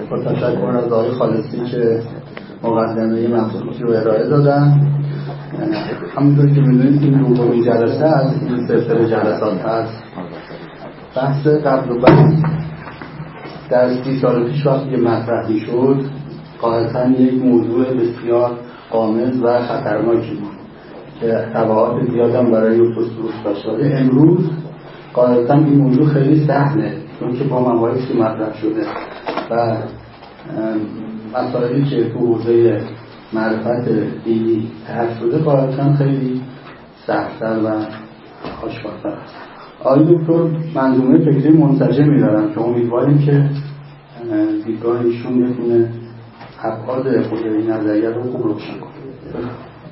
با تشکر از آقای خالصی که مقدمه مبسوطی رو ارائه دادن. همونطور که می‌دونید این دومین جلسه از این سلسله جلسات هست. بحث قبل و بعد در 30 سال پیش وقتی مطرح می‌شد قاعدتاً یک موضوع بسیار غامض و خطرناکی بود که تبعات زیادم برای فسوس داشته. امروز قاعدتاً این موضوع خیلی سهله چون که با مباحثی مطرح شده و مسائلی که تو حوزه معرفت دینی طرح شده قاعدتاً خیلی سخت‌تر و آشکارتر است. آقای دکتر منظومه فکری منسجمی دارن که امیدواریم که دیدگاه ایشون بتونه ابعاد خود این نظریه رو خوب روشن کنه.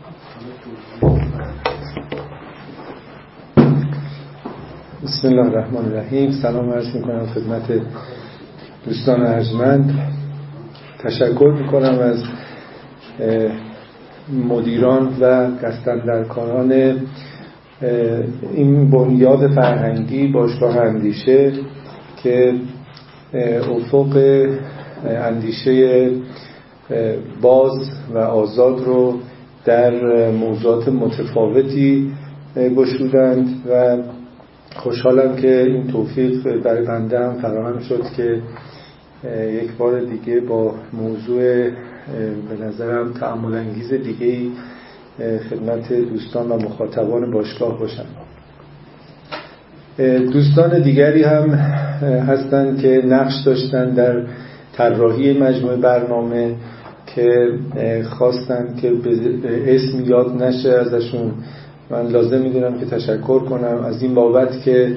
بسم الله الرحمن الرحیم. سلام عرض میکنم خدمت دوستان ارجمند. تشکر میکنم از مدیران و دستاندرکاران این بنیاد فرهنگی باشگاه اندیشه که افق اندیشه باز و آزاد رو در موضوعات متفاوتی گشودند و خوشحالم که این توفیق برای بنده هم فراهم شد که یک بار دیگه با موضوع به نظرم تأمل انگیز دیگه‌ای خدمت دوستان و مخاطبان باشگاه باشم. دوستان دیگری هم هستند که نقش داشتن در طراحی مجموعه برنامه که خواستن که اسم یاد نشه ازشون. من لازم میدونم که تشکر کنم از این بابت که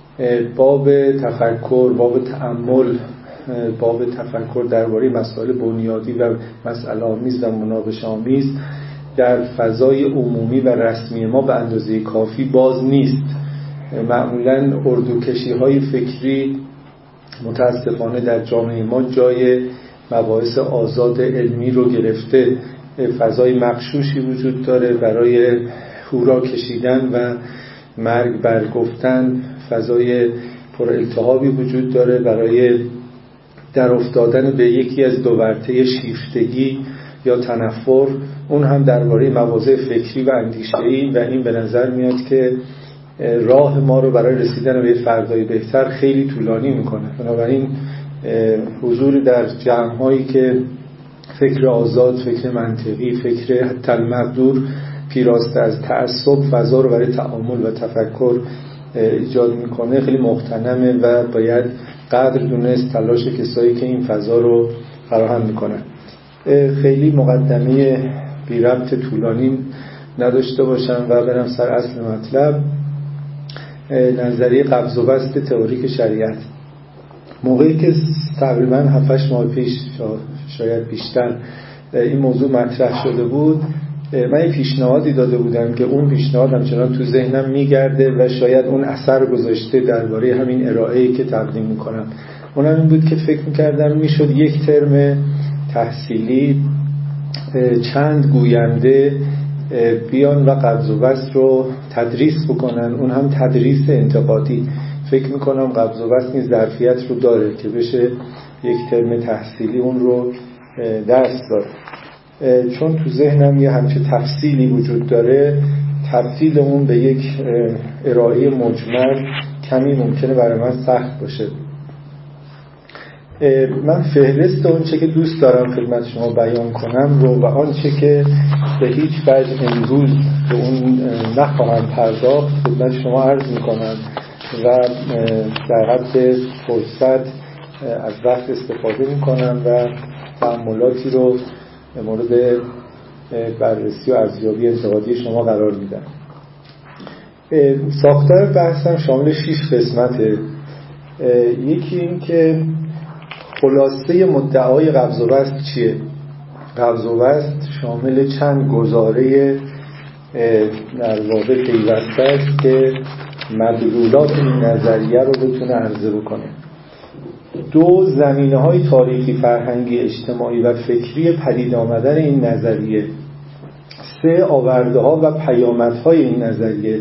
باب تفکر، باب تأمل، باب تفکر درباره مسائل بنیادی و مسئله آمیز و مناقشه آمیز در فضای عمومی و رسمی ما به اندازه کافی باز نیست. معمولاً اردوکشی‌های فکری متاسفانه در جامعه ما جای مباحث آزاد علمی رو گرفته. فضای مغشوشی وجود داره برای هورا کشیدن و مرگ برگفتن، فضای پر التهابی وجود داره برای در افتادن به یکی از دو ورطه شیفتگی یا تنفر، اون هم درباره مواضع فکری و اندیشه‌ای، و این به نظر میاد که راه ما رو برای رسیدن به فردای بهتر خیلی طولانی میکنه. بنابراین حضور در جمع‌هایی که فکر آزاد، فکر منطقی، فکر حتی المقدور پیراسته از تعصب فضا رو برای تأمل و تفکر ایجاد میکنه خیلی مغتنمه و باید قدر دونست تلاش کسایی که این فضا رو فراهم میکنن. خیلی مقدمه بی ربط طولانی نداشته باشم و برم سر اصل مطلب. نظریه قبض و بسط تئوریک شریعت. موقعی که تقریبا 7-8 ماه پیش شاید بیشتر این موضوع مطرح شده بود، من یه پیشنهادی داده بودم که اون پیشنهاد همچنان تو ذهنم میگرده و شاید اون اثر گذاشته درباره همین ارائه‌ای که تقدیم میکنم. اونم این بود که فکر میکردم میشد یک ترم تحصیلی چند گوینده بیان و قبض و بسط رو تدریس بکنن، اون هم تدریس انتقادی. فکر میکنم قبض و بسط این ظرفیت رو داره که بشه یک ترم تحصیلی اون رو درس داد. چون تو ذهنم یه همچه تفصیلی وجود داره، تبدیل اون به یک ارائه مجمل کمی ممکنه برای من سخت باشه. من فهرست اون چه که دوست دارم خدمت شما بیان کنم رو و آنچه که به هیچ وجه امروز به اون نخواهم پرداخت خدمت شما عرض میکنم و در حد فرصت از وقت استفاده میکنم و تأملاتی رو مورد بررسی و ارزیابی انتقادی شما قرار میدم. ساختار بحثم شامل 6 قسمته. یکی این که خلاصه مدعای قبض و بسط چیه؟ قبض و بسط شامل چند گزاره در واقع پیوسته است که مدلولات این نظریه رو بتونه عرضه بکنه. 2 زمینه‌های تاریخی، فرهنگی، اجتماعی و فکری پدید آمدن این نظریه. 3 آورده‌ها و پیامدهای این نظریه،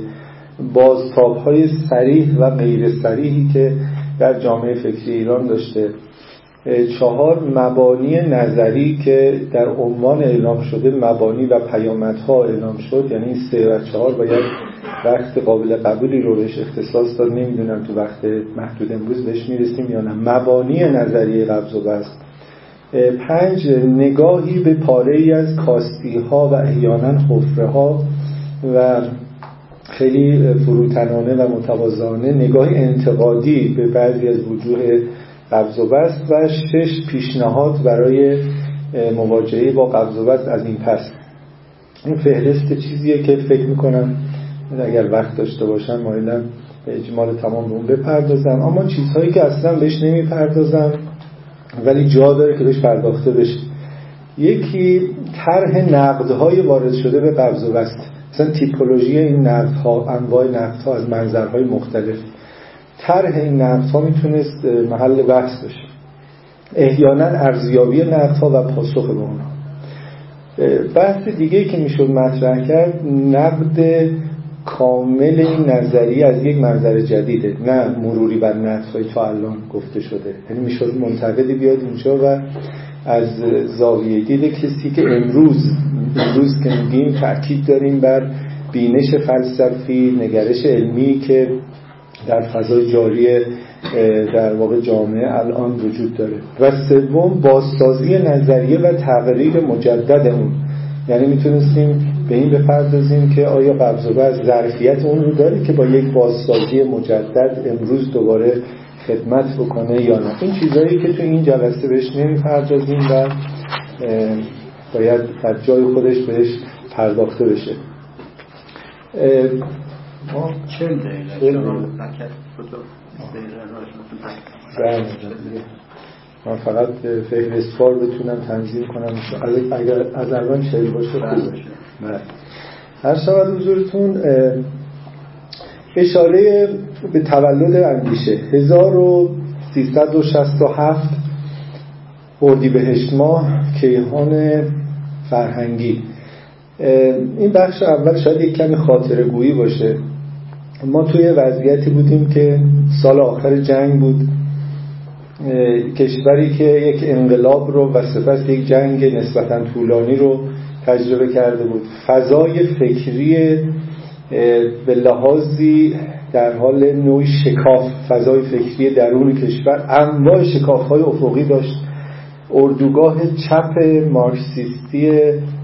بازتاب‌های صریح و غیر صریحی که در جامعه فکری ایران داشته. 4 مبانی نظری که در عنوان اعلام شده مبانی و پیامدها اعلام شد، یعنی 3 و 4 باید وقت قابل قبولی رو بهش اختصاص داد. نمیدونم تو وقت محدود امروز بهش میرسیم یا نه. مبانی نظریه قبض و بسط. 5 نگاهی به پاره‌ای از کاستی ها و احیانا حفره ها و خیلی فروتنانه و متواضعانه نگاهی انتقادی به بعضی از وجوه قبض و بسط و 6 پیشنهاد برای مواجهه با قبض و بسط از این پس. این فهرست چیزیه که فکر میکنم اگر وقت داشته باشم مایلم به اجمال تمام به اون بپردازم، اما چیزهایی که اصلا بهش نمیپردازم ولی جا داره که بهش پرداخته بشه. یکی طرح نقدهای وارد شده به قبض و بسط، مثلا تیپولوژی این نقدها، انواع نقدها از منظرهای مختلف. طرح این نقدها میتونست محل بحث باشه، احیانا ارزیابی نقدها و پاسخ به اونها. بحث دیگه که میشد مطرح کرد نقد کامل این نظریه از یک منظر جدیده، نه مروری بر نقدهای تا الان گفته شده. یعنی میشد منتقدی بیاد اینجا و از زاویه دید کسی که امروز که میگیم تأکید داریم بر بینش فلسفی، نگرش علمی که در فضای جاری در واقع جامعه الان وجود داره. و 3 بازسازی نظریه و تغییر مجدد اون. یعنی میتونستیم به این بپردازیم که آیا قبض و بسط ظرفیت اون رو داره که با یک بازسازی مجدد امروز دوباره خدمت بکنه یا نه. این چیزایی که تو این جلسه بهش نمیپردازیم و باید در جای خودش بهش پرداخته بشه. ما 40 دقیقه من فقط فهرستوار بتونم تنظیم کنم اگر از الان 40 باشه خوبه. هر شود حضورتون اشاره به تولد اندیشه 1367 اردیبهشت ماه کیهان فرهنگی. این بخش اول شاید یک کمی خاطره گویی باشه. ما توی وضعیتی بودیم که سال آخر جنگ بود، کشوری که یک انقلاب رو و سپس یک جنگ نسبتاً طولانی رو تجربه کرده بود. فضای فکری به لحاظی در حال نوعی شکاف، فضای فکری درون کشور انواع شکاف‌های افقی داشت. اردوگاه چپ مارکسیستی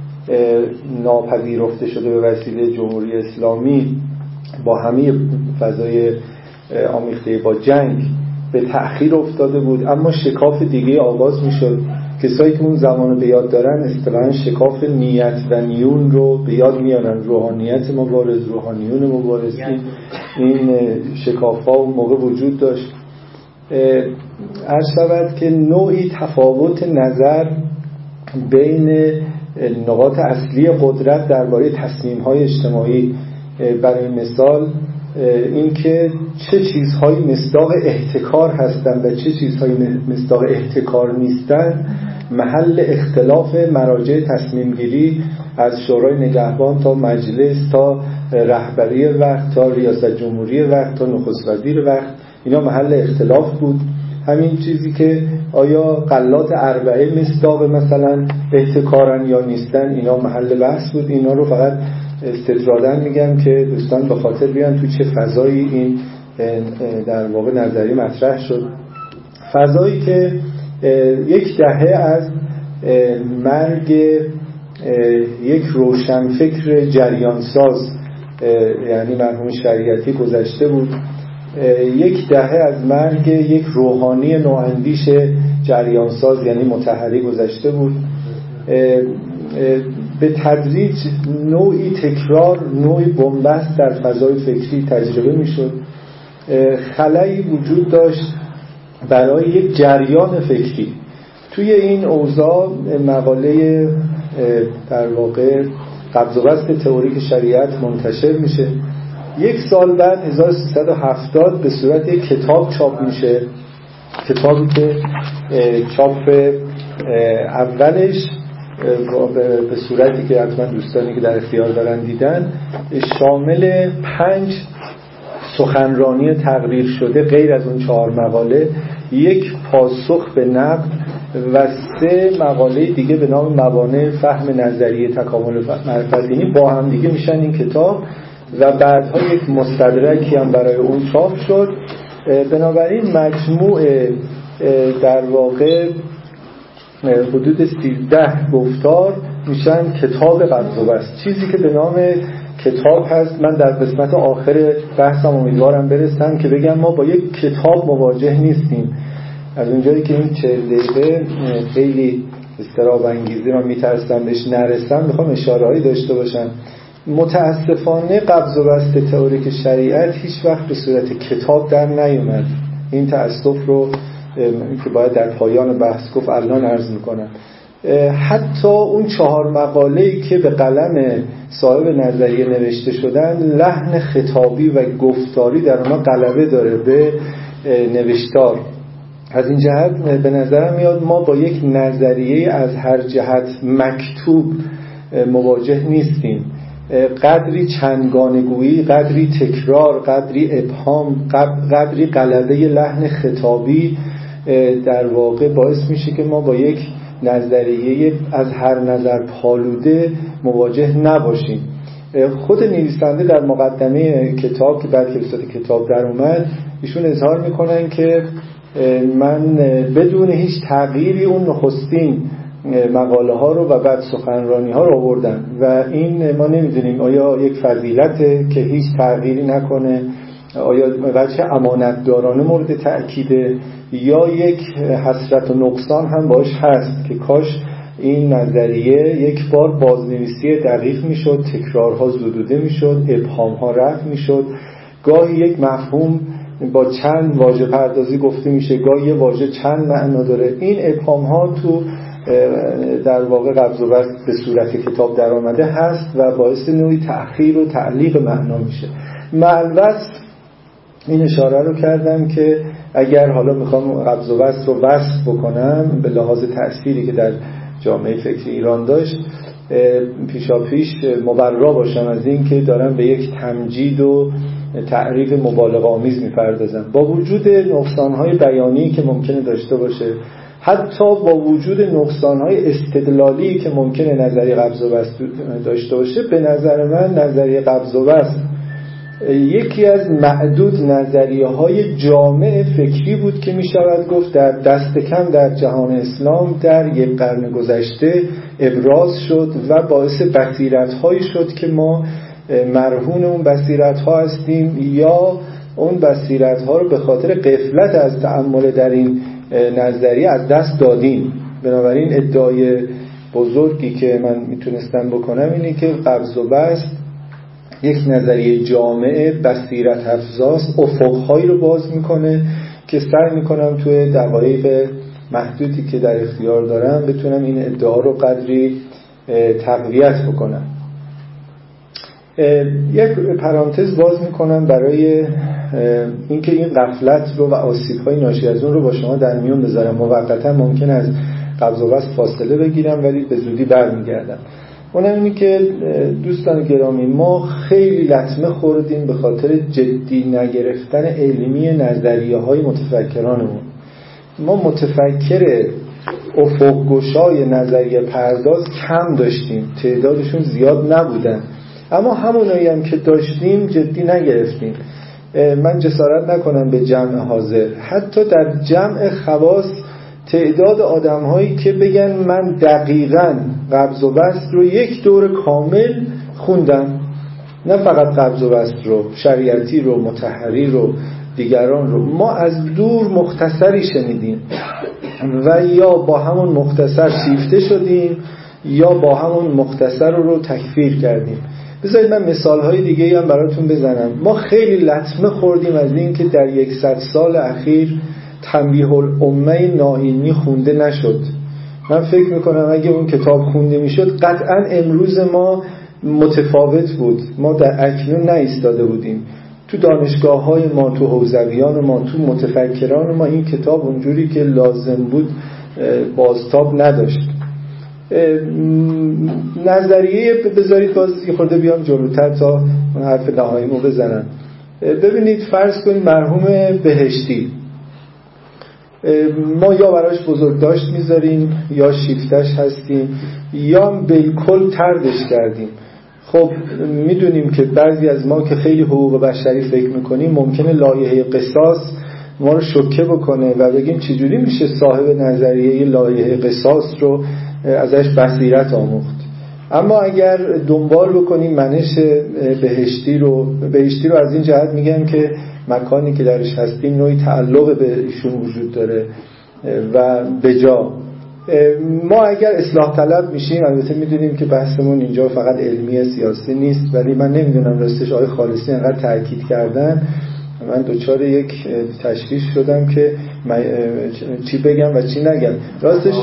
ناپذیرفته شده به وسیله جمهوری اسلامی با همه فضای آمیخته با جنگ به تأخیر افتاده بود، اما شکاف دیگه آغاز میشد. کسایی که اون زمانو به یاد دارن اصطلاحاً شکاف نیت و نیون رو به یاد میارن. روحانیت مبارز، روحانیون مبارز، این شکاف‌ها اون موقع وجود داشت. عرض شود که نوعی تفاوت نظر بین نقاط اصلی قدرت درباره تصمیم‌های اجتماعی، برای مثال اینکه چه چیزهایی مصداق احتکار هستند و چه چیزهایی مصداق احتکار نیستند، محل اختلاف مراجع تصمیم گیری از شورای نگهبان تا مجلس تا رهبری وقت تا ریاست جمهوری وقت تا نخست وزیر وقت، اینا محل اختلاف بود. همین چیزی که آیا غلات اربعه مصداق مثلا احتکارن یا نیستن، اینا محل بحث بود. اینا رو فقط استطراداً میگم که دوستان به خاطر بیان تو چه فضایی این در واقع نظری مطرح شد. فضایی که 1 دهه از مرگ یک روشنفکر جریانساز یعنی مرحوم شریعتی گذشته بود. 1 دهه از مرگ یک روحانی نواندیش جریانساز یعنی مطهری گذشته بود. به تدریج نوعی تکرار، نوعی بنبست در فضای فکری تجربه میشد. خلایی وجود داشت برای یک جریان فکری. توی این اوضاع مقاله در واقع قبض و بسط تئوریک شریعت منتشر میشه. 1 سال بعد 1370 به صورت یک کتاب چاپ میشه. کتابی که چاپ اولش به صورتی که حتما دوستانی که در اختیار دارن دیدن، شامل 5 سخنرانی تقریر شده غیر از اون 4 مقاله، یک پاسخ به نقد و 3 مقاله دیگه به نام موانع فهم نظریه تکامل معرفت با هم دیگه میشن این کتاب و بعدها یک مستدرکی هم برای اون چاپ شد. بنابراین مجموع در واقع حدود 13 گفتار میشن کتاب قبض و بسط، چیزی که به نام کتاب هست. من در قسمت آخر بحثم امیدوارم برسم که بگم ما با یک کتاب مواجه نیستیم. از اونجایی که این 40 دقیقه خیلی اضطراب انگیزی رو میترسم بهش نرسم، میخوام اشاره‌ای داشته باشم. متاسفانه قبض و بسط تئوریک شریعت هیچ وقت به صورت کتاب در نیومد. این تأسف رو که باید در پایان بحث گفت الان عرض میکنم. حتی اون 4 مقاله‌ای که به قلم صاحب نظریه نوشته شدن، لحن خطابی و گفتاری در اونها غلبه داره به نوشتار. از این جهت به نظرم میاد ما با یک نظریه از هر جهت مکتوب مواجه نیستیم. قدری چندگانه‌گویی، قدری تکرار، قدری ابهام، قدری غلبه لحن خطابی در واقع باعث میشه که ما با یک نظریه از هر نظر پالوده مواجه نباشیم. خود نویسنده در مقدمه کتاب که بعد که به صورت کتاب در اومد، ایشون اظهار میکنن که من بدون هیچ تغییری اون نخستین مقاله ها رو و بعد سخنرانی ها رو آوردن و این ما نمیدونیم آیا یک فضیلته که هیچ تغییری نکنه، آیا وجه امانتدارانه مورد تأکیده، یا یک حسرت و نقصان هم باش هست که کاش این نظریه یک بار بازنویسی دقیق میشد، تکرارها زدوده میشد، ابهامها رفع میشد. گاهی یک مفهوم با چند واژه پردازی گفته میشه، گاهی یه واژه چند معنا داره. این ابهامها تو در واقع قبض و بسط به صورت کتاب در آمده هست و باعث نوعی تأخیر و تعلیق معنا میشه. البته این اشاره رو کردم که اگر حالا میخوام قبض و بسط رو وصف بکنم به لحاظ تأثیری که در جامعه فکری ایران داشت، پیشاپیش مبرا باشم از این که دارم به یک تمجید و تعریف مبالغه‌آمیز میپردازم. با وجود نقصان‌های بیانی که ممکنه داشته باشه، حتی با وجود نقصان‌های استدلالی که ممکنه نظریه قبض و بسط داشته باشه، به نظر من نظریه قبض و بسط یکی از معدود نظریه‌های جامع فکری بود که می‌شود گفت در دست کم در جهان اسلام در یک قرن گذشته ابراز شد و باعث بصیرت‌هایی شد که ما مرهون اون بصیرت‌ها هستیم یا اون بصیرت‌ها رو به خاطر غفلت از تأمل در این نظریه از دست دادیم. بنابراین ادعای بزرگی که من میتونستم بکنم اینه که قبض و بسط یک نظریه جامعه بصیرت افزاست، افق‌هایی رو باز میکنه که سعی میکنم توی دقایق محدودی که در اختیار دارم بتونم این ادعا رو قدری تقویت بکنم. یک پرانتز باز میکنم برای اینکه این غفلت رو و آسیب‌های ناشی از اون رو با شما در میون بذارم. موقتا ممکن از قبض و بسط فاصله بگیرم ولی به زودی برمیگردم. اونم اینه که دوستان گرامی، ما خیلی لطمه خوردیم به خاطر جدی نگرفتن علمی نظریه‌های متفکرانمون. ما متفکر افق‌گشای نظریه پرداز کم داشتیم، تعدادشون زیاد نبودن، اما همونایی هم که داشتیم جدی نگرفتیم. من جسارت نکنم به جمع حاضر، حتی در جمع خواص تعداد آدم‌هایی که بگن من دقیقاً قبض و بسط رو یک دور کامل خوندم، نه فقط قبض و بسط رو، شریعتی رو، مطهری رو، دیگران رو، ما از دور مختصری شنیدیم و یا با همون مختصر شیفته شدیم یا با همون مختصر رو تکفیر کردیم. بذارید من مثال‌های دیگه‌ای هم براتون بزنم. ما خیلی لطمه خوردیم از این که در 100 سال اخیر تنبیه الامه نائینی خونده نشد. من فکر میکنم اگه اون کتاب خونده میشد قطعا امروز ما متفاوت بود. ما در اکنون نایستاده بودیم. تو دانشگاه‌های ما، تو حوزویان ما، تو متفکران ما این کتاب اونجوری که لازم بود بازتاب نداشت. نظریه بذارید باز یه خورده بیام جلوتر تا اون حرف نهاییمو بزنم. ببینید فرض کنید مرحوم بهشتی ما یا براش بزرگداشت میذاریم یا شیفتش هستیم یا بالکل طردش کردیم. خب میدونیم که بعضی از ما که خیلی حقوق بشری فکر میکنیم ممکنه لایحه قصاص ما رو شوکه بکنه و بگیم چجوری میشه صاحب نظریه لایحه قصاص رو ازش بصیرت آموخت. اما اگر دنبال بکنیم منش بهشتی رو از این جهت میگم که مکانی که درش هستیم نوعی تعلق به ایشون وجود داره و به جا ما اگر اصلاح طلب میشیم، البته میدونیم که بحثمون اینجا فقط علمی سیاسی نیست، ولی من نمیدونم راستش آقای خالصی انقدر تاکید کردن من دوچار یک تشویش شدم که چی بگم و چی نگم. راستش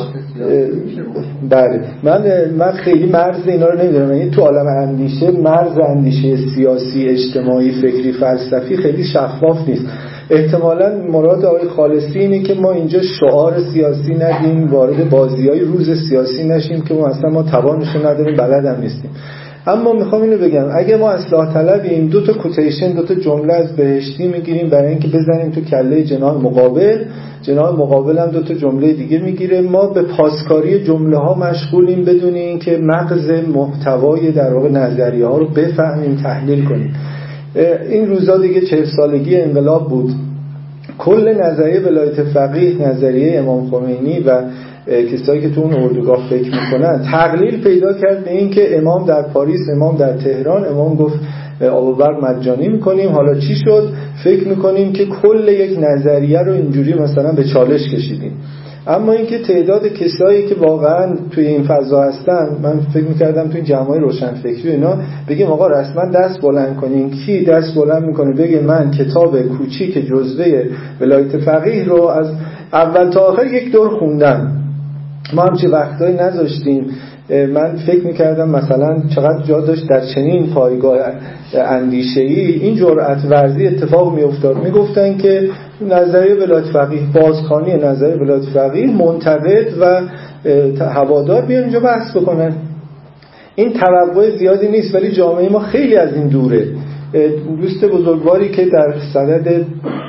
بله من خیلی مرز اینا رو نمیدونم، یعنی تو عالم اندیشه مرز اندیشه سیاسی، اجتماعی، فکری، فلسفی خیلی شفاف نیست. احتمالاً مراد آقای خالصی اینه که ما اینجا شعار سیاسی ندیم، وارد بازی‌های روز سیاسی نشیم که ما توانش نداریم، بلدم نیستیم. اما میخوام اینو بگم اگه ما اصلاح طلبیم دو تا کوتیشن، دو تا جمله از بهشتی میگیریم برای اینکه بزنیم تو کله جناح مقابل هم دو تا جمله دیگه میگیره. ما به پاسکاری جمله ها مشغولیم بدون اینکه مغز محتوای در واقع نظریه ها رو بفهمیم، تحلیل کنیم. این روزا دیگه 40 سالگی انقلاب بود. کل نظریه ولایت فقیه، نظریه امام خمینی و کسایی که تو اون اردوگاه فکر میکنن تقلیل پیدا کرد به این که امام در پاریس، امام در تهران، امام گفت آب و برق مجانی میکنیم. حالا چی شد؟ فکر میکنیم که کل یک نظریه رو اینجوری مثلا به چالش کشیدیم. اما اینکه تعداد کسایی که واقعا توی این فضا هستن، من فکر میکردم توی جمعای روشنفکری اینا بگیم آقا رسما دست بلند کنین. کی دست بلند میکنه بگه من کتاب کوچیک جزوه ولایت فقیه رو از اول تا آخر یک دور خوندم؟ ما هم چه وقتایی نذاشتیم. من فکر میکردم مثلا چقدر جا داشت در چنین پایگاه اندیشه‌ای این جرأت ورزی اتفاق میافتاد. میگفتن که نظریه ولایت فقیه، بازخوانی نظریه ولایت فقیه، منتقد و هوادار بیان اینجا بحث بکنن. این توقع زیادی نیست ولی جامعه ما خیلی از این دوره. دوست بزرگواری که در صدد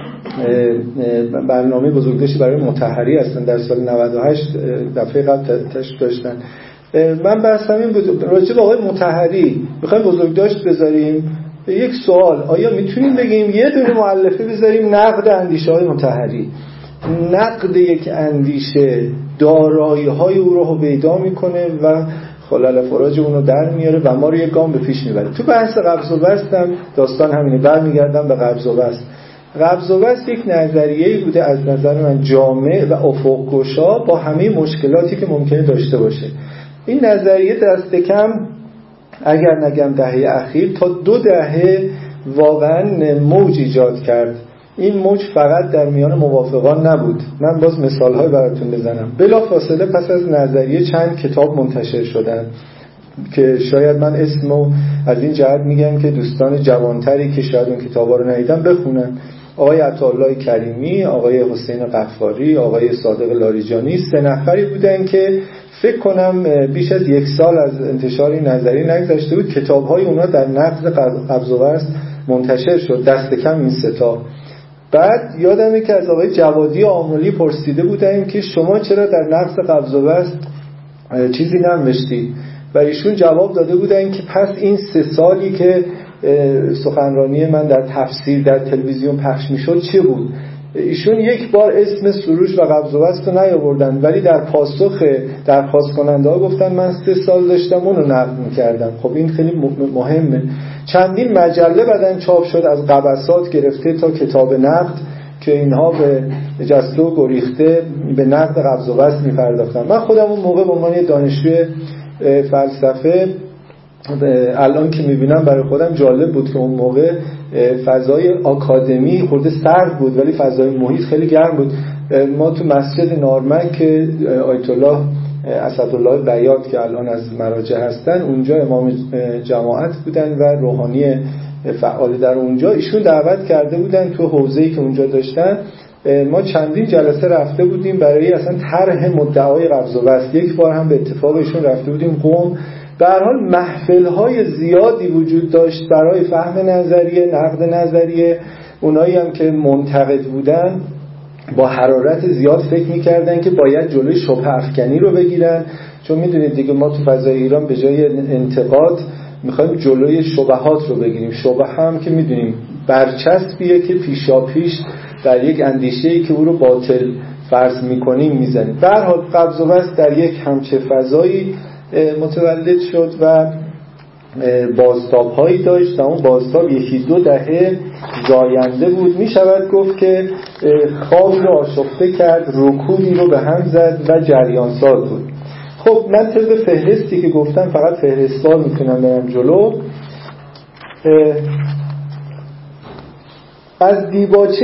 برنامه بزرگداشتی برای مطهری هستن در سال 98 دفعه قبل تشریف داشتن. من بحثم این بود راجع به آقای مطهری میخوایم بزرگداشت بذاریم. یک سوال، آیا میتونیم بگیم یه دونه مؤلفه بذاریم نقد اندیشه های مطهری؟ نقد یک اندیشه دارایی‌های او رو پیدا میکنه و خلل فراج اون رو در میاره و ما رو یک گام به پیش میبره. تو بحث قبض و بسط هم داستان همینه. برمیگردم به قبض و بسط. قبض و بسط یک نظریه‌ای بوده از نظر من جامع و افق‌گشا با همه مشکلاتی که ممکنه داشته باشه. این نظریه دست کم اگر نگم دهه اخیر تا 2 دهه واقعا موج ایجاد کرد. این موج فقط در میان موافقان نبود. من باز مثال‌های براتون بزنم. بلافاصله پس از نظریه چند کتاب منتشر شدن که شاید من اسمو از این جهت میگم که دوستان جوانتری که شاید اون کتابا رو ندیدن بخونن. آقای عطاالله کریمی، آقای حسین غفاری، آقای صادق لاریجانی 3 نفری بودن که فکر کنم بیش از 1 سال از انتشار این نظریه نگذشته بود کتاب‌های اونا در نقد قبض و بسط منتشر شد. دست کم این 3 تا. بعد یادمه که از آقای جوادی آملی پرسیده بودن که شما چرا در نقد قبض و بسط چیزی ننوشتید و ایشون جواب داده بودن که پس این 3 سالی که سخنرانی من در تفسیر در تلویزیون پخش میشد چه بود؟ ایشون یک بار اسم سروش و قبض و بسط رو نیاوردن ولی در پاسخ درخواست کننده ها گفتن من 3 سال داشتم اونو نقد میکردم. خب این خیلی مهمه. چندین مجله بعدن چاپ شد از قبسات گرفته تا کتاب نقد که اینها به جسته و گریخته به نقد قبض و بسط میپرداختن. من خودم اون موقع به عنوان دانشجوی فلسفه الان که میبینم برای خودم جالب بود که اون موقع فضای آکادمی خورده سرد بود ولی فضای محیط خیلی گرم بود. ما تو مسجد نارمک که آیت الله اسدالله بیات که الان از مراجع هستن اونجا امام جماعت بودن و روحانی فعال در اونجا، ایشون دعوت کرده بودن تو حوزه‌ای که اونجا داشتن. ما چندین جلسه رفته بودیم برای اصلا طرح مدعای قبض و بسط. یک بار هم به اتفاق ایشون رفته بودیم قم. به هر حال محفل‌های زیادی وجود داشت برای فهم نظریه، نقد نظریه. اونایی هم که منتقد بودن با حرارت زیاد فکر میکردن که باید جلوی شبهه افکنی رو بگیرن، چون میدونید دیگه ما تو فضای ایران به جای انتقاد میخوایم جلوی شبهات رو بگیریم. شبهه هم که میدونیم برچسبیه که پیشاپیش در یک اندیشه‌ای که او رو باطل فرض میکنیم میزنیم. به هر حال قبض و بسط در یک همچه فضایی متولد شد و بازتاب‌هایی داشت و اون بازتاب 1-2 دهه زاینده بود. می شود گفت که خوابی رو آشفته کرد، رکودی رو به هم زد و جریان ساز بود. خب من طبق فهرستی که گفتم فقط فهرست‌وار میتونم برم جلو. از دیباچه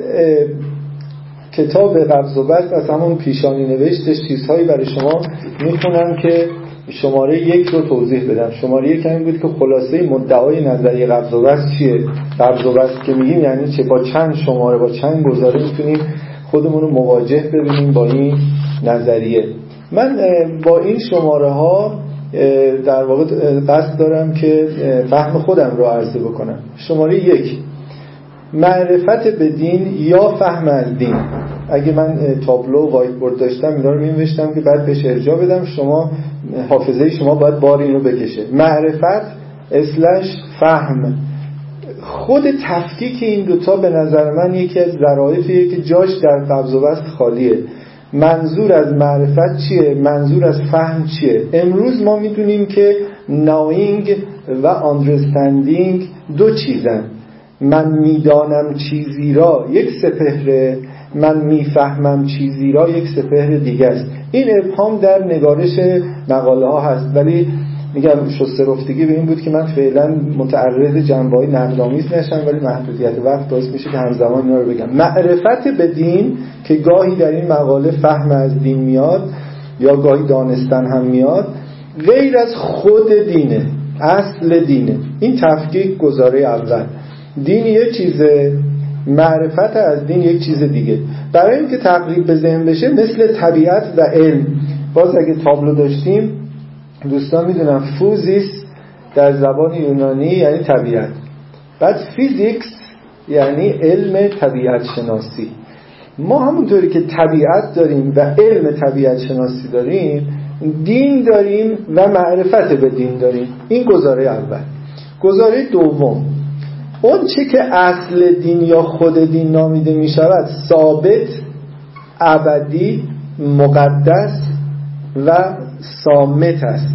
کتاب قبض و بسط از همون پیشانی نوشتش چیزهایی برای شما میخونم که شماره 1 رو توضیح بدم. شماره 1 این بود که خلاصه مدعای نظریه قبض و بسط چیه؟ قبض و بسط که میگیم یعنی چه؟ با چند شماره، با چند گزاره میتونیم خودمون رو مواجه ببینیم با این نظریه. من با این شماره ها در واقع قصد دارم که فهم خودم رو عرضه بکنم. شماره 1 معرفت به دین یا فهم از دین. اگه من تابلو و وایت بورد داشتم اینا رو می‌نوشتم که بعد بهش ارجاع بدم، شما حافظه شما باید بار اینو بکشه. معرفت / فهم. خود تفکیک این دوتا به نظر من یکی از ظرافیه که جاش در قبض و بسط خالیه. منظور از معرفت چیه؟ منظور از فهم چیه؟ امروز ما میدونیم که knowing و understanding دو چیزن. من میدانم چیزی را یک سپهره، من میفهمم چیزی را یک سپهر دیگه است. این ابهام در نگارش مقاله ها هست، ولی میگم شسترفتگی به این بود که من فعلا متعرض جنبه‌های نقدآمیز نشم، ولی محدودیت وقت باعث میشه که همزمان اینا رو بگم. معرفت به دین که گاهی در این مقاله فهم از دین میاد یا گاهی دانستن هم میاد، غیر از خود دینه، اصل دینه. این تفکیک گزاره اول. دین یک چیزه، معرفت از دین یک چیز دیگه. برای اینکه تقریب به ذهن بشه مثل طبیعت و علم، باز اگه تابلو داشتیم دوستان میدونم فوزیس در زبان یونانی یعنی طبیعت، بعد فیزیکس یعنی علم طبیعت شناسی. ما همونطوری که طبیعت داریم و علم طبیعت شناسی داریم، دین داریم و معرفت به دین داریم. این گزاره اول. گزاره دوم، اون چه که اصل دین یا خود دین نامیده می شود ثابت، ابدی، مقدس و صامت است.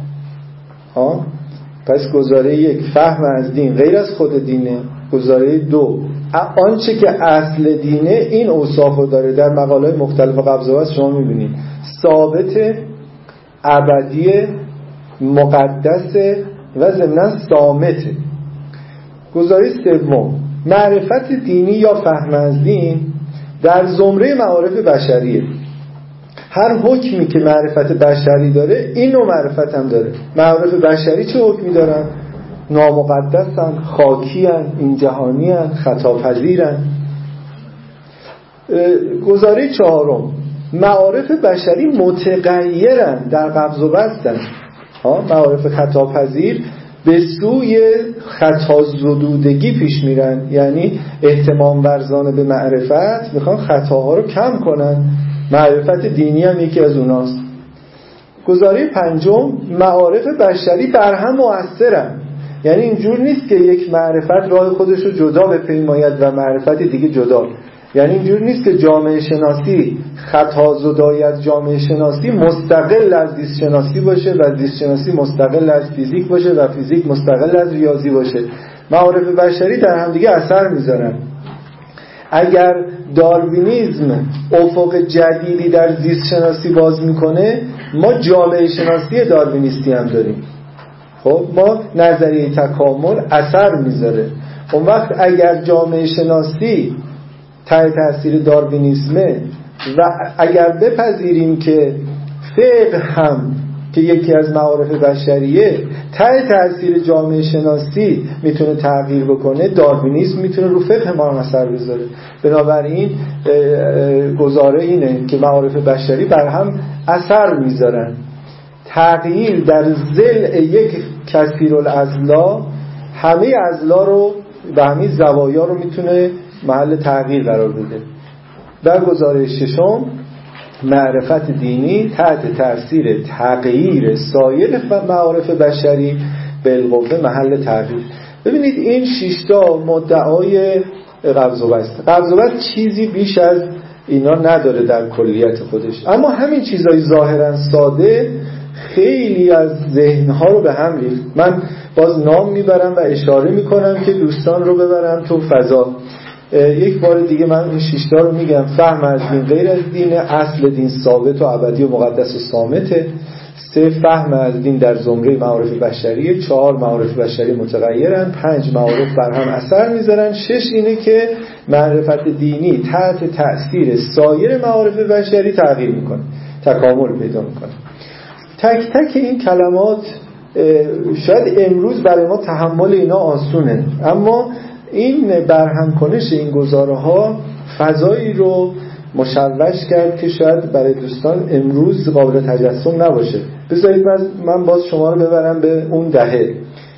پس گزاره 1 فهم از دین غیر از خود دینه. گزاره 2 آنچه که اصل دینه این اوصافو داره. در مقاله‌های مختلف قبض و بسط شما می‌بینید ثابت، ابدی، مقدس و ضمناً صامته. گزاره 3 معرفت دینی یا فهم از دین در زمره معارف بشریه. هر حکمی که معرفت بشری داره این نوع معرفت هم داره. معارف بشری چه حکمی دارن؟ نامقدسن، خاکیان، این جهانیان، خطاپذیرن. گزاره 4 معارف بشری متغیرن، در قبض و بسطن. معارف خطاپذیر به سوی خطا زدودگی پیش میرن، یعنی اهتمام ورزانه به معرفت میخوان خطاها رو کم کنن. معرفت دینی هم یکی از اوناست. گزاره 5 معارف بشری بر هم مؤثرن، یعنی اینجور نیست که یک معرفت راه خودش رو جدا بپیماید و معرفت دیگه جدا. یعنی اینجور نیست که جامعه شناسی خطا زدایی از جامعه شناسی مستقل از زیست شناسی باشه و زیست شناسی مستقل از فیزیک باشه و فیزیک مستقل از ریاضی باشه. معارف بشری در هم دیگه اثر میذارن. اگر داروینیسم افق جدیدی در زیست شناسی باز میکنه، ما جامعه شناسی داروینیستی هم داریم. خب ما نظریه تکامل اثر میذاره. اون وقت اگر جامعه شناسی تحت تاثیر داروینیسمه و اگر بپذیریم که فقه هم که یکی از معارف بشریه تحت تاثیر جامعه شناسی میتونه تغییر بکنه، داروینیسم میتونه رو فقه ما هم اثر بذاره. بنابراین گزاره اینه که معارف بشری بر هم اثر میذارن. تغییر در ضلع یک کثیرالاضلاع همه اضلاع رو و همه زوایا رو میتونه محل تغییر قرار بده. و گزاره ششم معرفت دینی تحت تأثیر تغییر سایر معارف بشری بالقوه محل تغییر. ببینید این 6 تا مدعای قبض و بسط. قبض و بسط چیزی بیش از اینا نداره در کلیت خودش، اما همین چیزای ظاهرا ساده خیلی از ذهنها رو به هم ریخت. من باز نام میبرم و اشاره میکنم که دوستان رو ببرم تو فضا. یک بار دیگه من این 6 تا رو میگم: فهم از دین غیر از دین، اصل دین ثابت و ابدی و مقدس و صامته. 3 فهم از دین در زمره معارف بشریه. 4 معارف بشری متغیرن. 5 معارف بر هم اثر میذارن. 6 اینه که معرفت دینی تحت تأثیر سایر معارف بشری تغییر میکنه، تکامل پیدا میکنه. تک تک این کلمات شاید امروز برای ما تحمل اینا آسونه، اما این برهم کنش این گزاره ها فضایی رو مشوش کرد که شاید برای دوستان امروز قابل تجسم نباشه. بذارید من باز شما رو ببرم به اون دهه.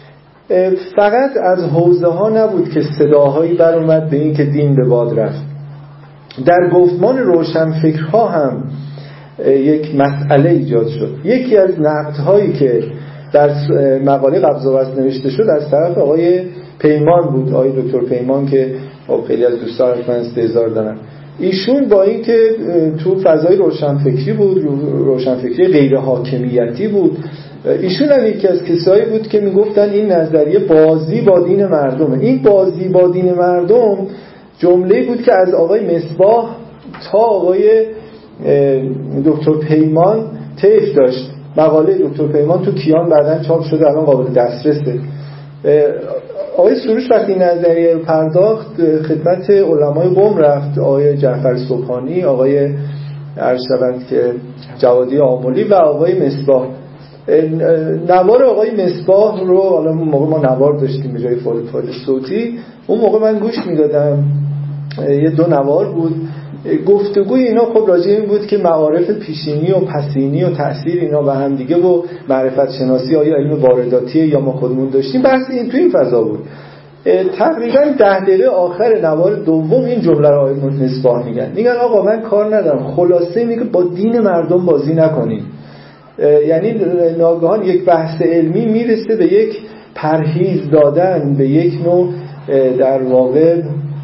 فقط از حوزه ها نبود که صداهایی بر اومد به این که دین به باد رفت. در گفتمان روشنفکرها هم یک مسئله ایجاد شد. یکی از نقدهایی که در مقاله قبض و بسط نوشته شد از طرف آقای پیمان بود، آقای دکتر پیمان که خیلی از دوستان من استحضار دارن. ایشون با این که تو فضای روشنفکری بود، روشنفکری غیر حاکمیتی بود، ایشون هم یکی از کسایی بود که میگفتن این نظریه بازی با دین مردمه. این بازی با دین مردم جمله بود که از آقای مصباح تا آقای دکتر پیمان طیف داشت. مقاله دکتر پیمان تو کیان بعداً چاپ شده، الان قابل دسترسه. آقای سروش وقتی نظریه رو پرداخت خدمت علمای قم رفت، آقای جعفر صبحانی، آقای ارشد که جوادی آملی و آقای مصباح. نوار آقای مصباح رو حالا موقع ما نوار داشتیم به جای فایل صوتی، اون موقع من گوش میدادم، یه 2 نوار بود. گفتگوی اینا خب راجع این بود که معارف پیشینی و پسینی و تأثیر اینا به هم دیگه و معرفت شناسی آیا علم وارداتیه یا ما خودمون داشتیم، بحث این توی این فضا بود. تقریبا 10 دقیقه آخر نوار دوم این جمله رو آقای مصباح میگن آقا من کار ندارم، خلاصه میگه با دین مردم بازی نکنید. یعنی ناگهان یک بحث علمی میرسه به یک پرهیز دادن، به یک نوع در واقع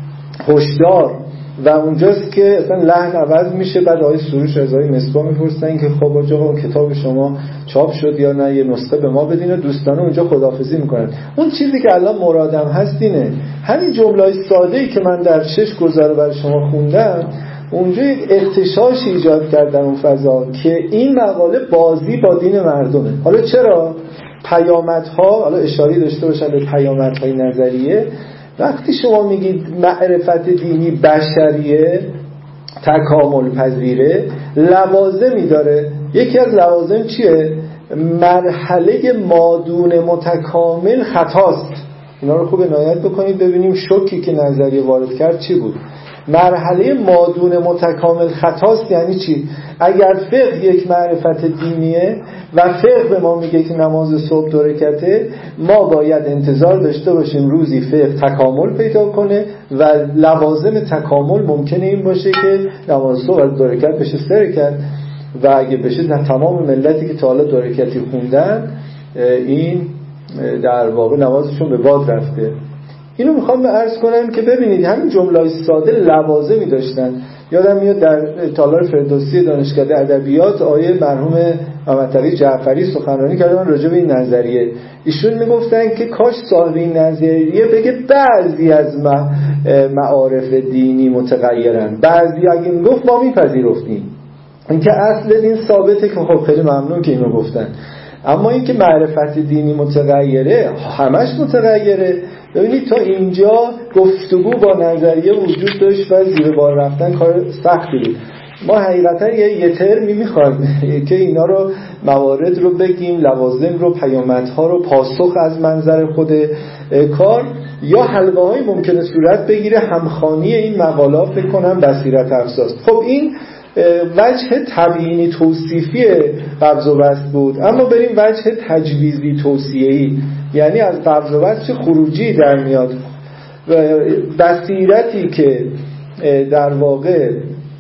هشدار و اونجاست که اصلا لحن عوض میشه. بعد آقای سروش از آقای مصباح میپرسن که خب آقا اون کتاب شما چاپ شد یا نه، یه نسخه به ما بدین و دوستانه اونجا خداحافظی میکنن. اون چیزی که الان مرادم هست اینه، همین جمله‌ای ساده‌ای که من در 6 گزاره برای شما خوندم اونجا یک اغتشاش ایجاد کرد در اون فضا که این مقاله بازی با دین مردمه. حالا چرا؟ پیامدها، حالا اشاره داشته باشن به پیامدهای نظریه. وقتی شما میگید معرفت دینی بشریه، تکامل پذیره، لوازمی داره. یکی از لوازم چیه؟ مرحله مادون متکامل خطاست. اینا رو خوب عنایت بکنید ببینیم شوکی که نظریه وارد کرد چی بود. مرحله مادون متکامل خطاست یعنی چی؟ اگر فقه یک معرفت دینیه و فقه به ما میگه که نماز صبح 2 رکعته، ما باید انتظار داشته باشیم روزی فقه تکامل پیدا کنه و لوازم تکامل ممکنه این باشه که نماز صبح از 2 رکعت بشه 3 رکعت و اگه بشه تمام ملتی که تا حالا 2 رکعتی خوندن این در واقع نمازشون به باد رفته. اینو میخوام عرض کنم که ببینید همین جمله‌های ساده لوازمی داشتن. یادم میاد در تالار فردوسی دانشکده ادبیات آیه مرحوم محمد تقی جعفری سخنرانی کردن راجع به این نظریه. ایشون میگفتن که کاش صاحب این نظریه بگه بعضی از معارف دینی متغیرن، بعضی اگه میگفت ما میپذیرفتیم. اینکه اصل دین ثابته که خب خیلی ممنون که اینو گفتن، اما اینکه معرفت دینی متغیره، همش متغیره. ببینید تا اینجا گفتگو با نظریه وجود داشت و زیر بار رفتن کار سختی بود. ما حقیقتا یه ترمی میخوایم که اینا رو موارد رو بگیم، لوازم رو، پیامدها رو، پاسخ از منظر خود کار، یا حلقه های ممکنه صورت بگیره همخوانی این مقالات فکر کنم بصیرت افزاست. خب این وجه تبیینی توصیفی قبض و بسط بود، اما بریم وجه تجویزی توصیه‌ای، یعنی از قبض و بسط چه خروجی در میاد. بصیرتی که در واقع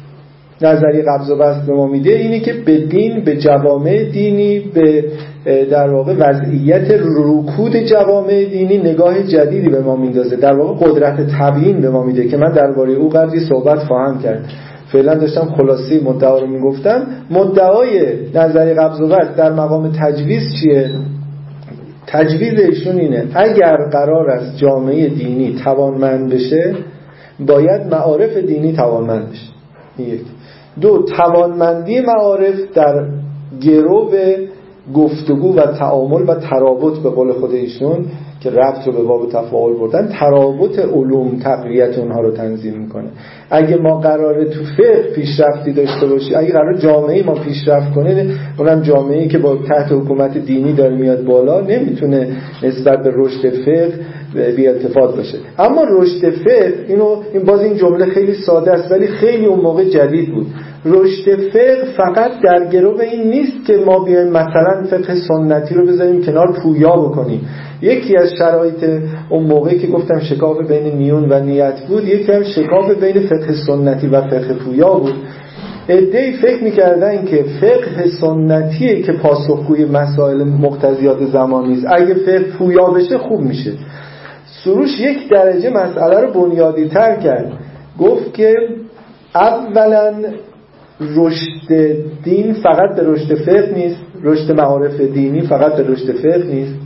نظریه قبض و بسط به ما میده اینه که به دین، به جوامع دینی، به در واقع وضعیت رکود جوامع دینی نگاه جدیدی به ما میندازه، در واقع قدرت تبیین به ما میده که من درباره او قدری صحبت خواهم کرد. فعلا داشتم خلاصی مدعا رو میگفتم. مدعای نظریه قبض و بسط در مقام تجویز چیه؟ تجویز ایشون اینه اگر قرار است جامعه دینی توانمند بشه باید معارف دینی توانمند بشه. یک. دو، توانمندی معارف در گرو گفتگو و تعامل و ترابط، به قول خود ایشون که ربط رو به باب تفاعل بردن، ترابط علوم تقویت اونها رو تنظیم میکنه. اگه ما قراره تو فقه پیشرفتی داشته باشیم، اگه قرار جامعه ما پیشرفت کنه، اونم جامعه‌ای که با تحت حکومت دینی داره میاد بالا، نمیتونه نسبت به رشد فقه بی التفات باشه. اما رشد فقه، این جمله خیلی ساده است ولی خیلی اون موقع جدید بود. رشد فقه فقط در گرو این نیست که ما بیایم مثلا فقه سنتی رو بذاریم کنار پویا بکنیم. یکی از شرایط اون موقعی که گفتم شکاف بین نیون و نیت بود، یکی هم شکاف بین فقه سنتی و فقه پویا بود. عده‌ای فکر می‌کردن که فقه سنتیه که پاسخگوی مسائل مقتضیات زمانی است، اگه فقه پویا بشه خوب میشه. سروش یک درجه مسئله رو بنیادی تر کرد، گفت که اولا رشد دین فقط به رشد فقه نیست، رشد معارف دینی فقط به رشد فقه نیست،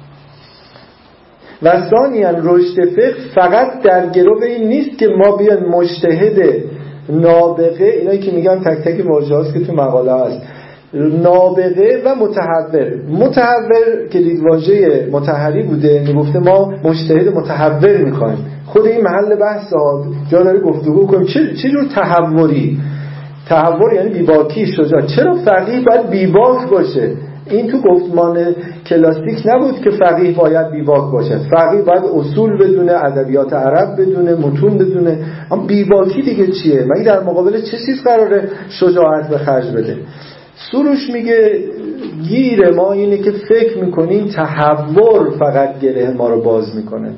و ثانیاً رشد فقه فقط در گرو این نیست که ما بیان مجتهد نابغه، اینایی که میگن تک تک واژه‌هاست که تو مقاله هست، نابغه و متحور که دید واژه متحری بوده، میگفته ما مجتهد متحور میخوایم. خود این محل بحث ها جا داره گفتگو کنیم چه جور تحور یعنی بیباکی، شجاع. چرا فقیه باید بیباک باشه؟ این تو گفتمان کلاسیک نبود که فقیه باید بیباک باشه. فقیه باید اصول بدونه، ادبیات عرب بدونه، متون بدونه. اما بیباکی دیگه چیه؟ مگه در مقابل چه چیز قراره شجاعت به خرج بده؟ سروش میگه گیر ما اینه که فکر میکنیم تحور فقط گره ما رو باز میکنه.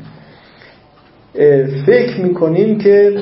فکر میکنیم که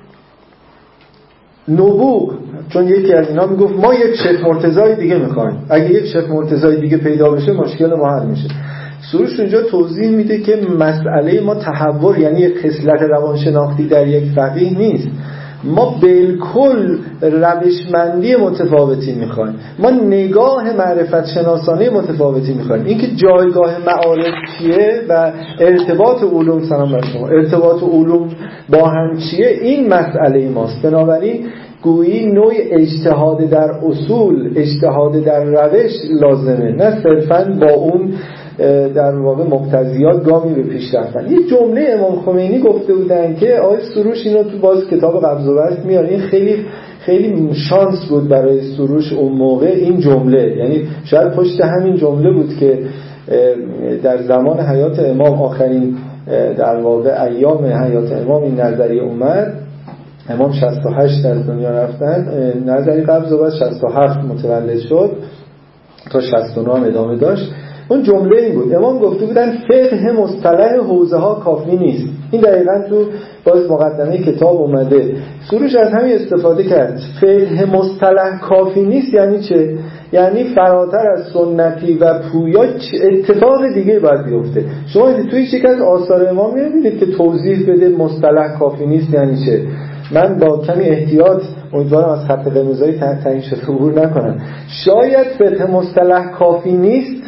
نبوغ، چون یکی از اینا میگفت ما یک شیخ مرتضی دیگه میخوایم، اگه یک شیخ مرتضی دیگه پیدا بشه مشکل ما حل میشه. سروش اونجا توضیح میده که مسئله ما تحور یعنی یک خصلت روانشناختی در یک فقیه نیست. ما بالکل روشمندی متفاوتی میخوایم، ما نگاه معرفت شناسانه متفاوتی میخوایم. اینکه جایگاه معارف چیه و ارتباط علوم، سلام بر شما، ارتباط علوم با هم چیه، این مسئله ماست. بنابراین گویی نوع اجتهاد در اصول، اجتهاد در روش لازمه، نه صرفاً با اون در واقع مقتضیات گامی به پیش رفتن. یه جمله امام خمینی گفته بودن که آقای سروش اینو تو باز کتاب قبض و بسط میاره. این خیلی شانس بود برای سروش اون موقع این جمله، یعنی شاید پشت همین جمله بود که در زمان حیات امام، آخرین در واقع ایام حیات امام، این نظریه اومد. امام 68 در دنیا رفتن، نظریه قبض و بسط 67 متولد شد تا 69 هم ادامه داشت. اون جمله این بود، امام گفته بودن فقه مصطلح حوزه ها کافی نیست. این دقیقاً تو باز مقدمه کتاب اومده. سروش از همین استفاده کرد. فقه مصطلح کافی نیست یعنی چه؟ یعنی فراتر از سنتی و پویا اتفاق دیگه باید بیفته. شما توی یک از آثار امام می‌بینید که توضیح بده مصطلح کافی نیست یعنی چه. من با کمی احتیاط امیدوارم از خط قرمزای تعیین شده عبور نکنم. شاید فقه مصطلح کافی نیست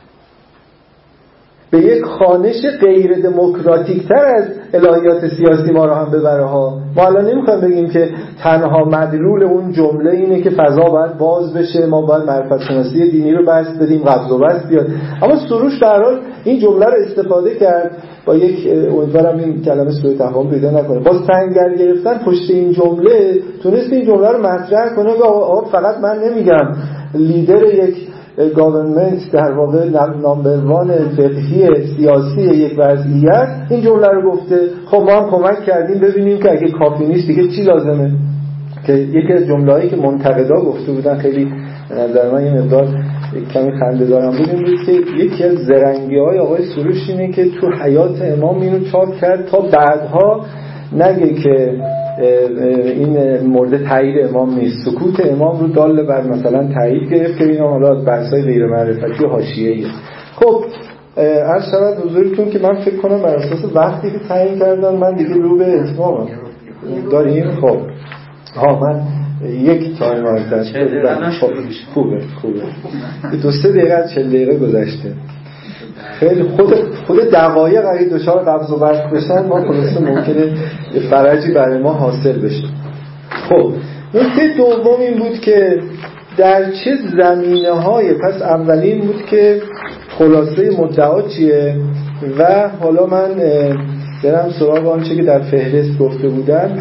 به یک خوانش غیر دموکراتیک تر از الهیات سیاسی ما رو هم ببره ها. ما الان نمیخوایم بگیم که تنها مدلول اون جمله اینه که فضا باید باز بشه، ما باید معرفت شناسی دینی رو بسط بدیم، قبض و بسط بیاد. اما سروش در حال این جمله رو استفاده کرد با یک، امیدوارم این کلمه سوء تفاهم پیدا نکنه، با سنگر گرفتن پشت این جمله تونست این جمله رو مطرح کنه و فقط من نمیگم لیدر یک گاورنمنت در واقع نامبروان فقهی سیاسی یک وضعیت این جمله رو گفته. خب ما هم کمک کردیم ببینیم که اگه کافی نیست دیگه چی لازمه. که یکی از جمله‌هایی که منتقدا گفته بودن خیلی نظر من یه مقدار کمی خنده‌دارم بود، این بود که یکی از زرنگی‌های آقای سروش اینه که تو حیات امام اینو چاپ کرد تا بعدها نگه که این مورد تایید امام نیست. سکوت امام رو دال بر مثلا تایید گرفت که اینا حالا بحث‌های غیر معرفتی و حاشیه‌ایه. خب عرض شود حضورتون که من فکر کنم بر اساس وقتی که تعیین کردن من دیگه رو به اتمام داریم. خب من یک تایم آزدست خوبه 2-3 دقیقه 40 دقیقه گذشته. خیلی خود دقایق اگه دچار قبض و بسط بشن ما خلاصه ممکنه فرجی برای ما حاصل بشه. خب نکته دوم این بود که در چه زمینه‌های، پس اولین بود که خلاصه مدعا چیه و حالا من برم سراغ آنچه که در فهرست گفته بودن.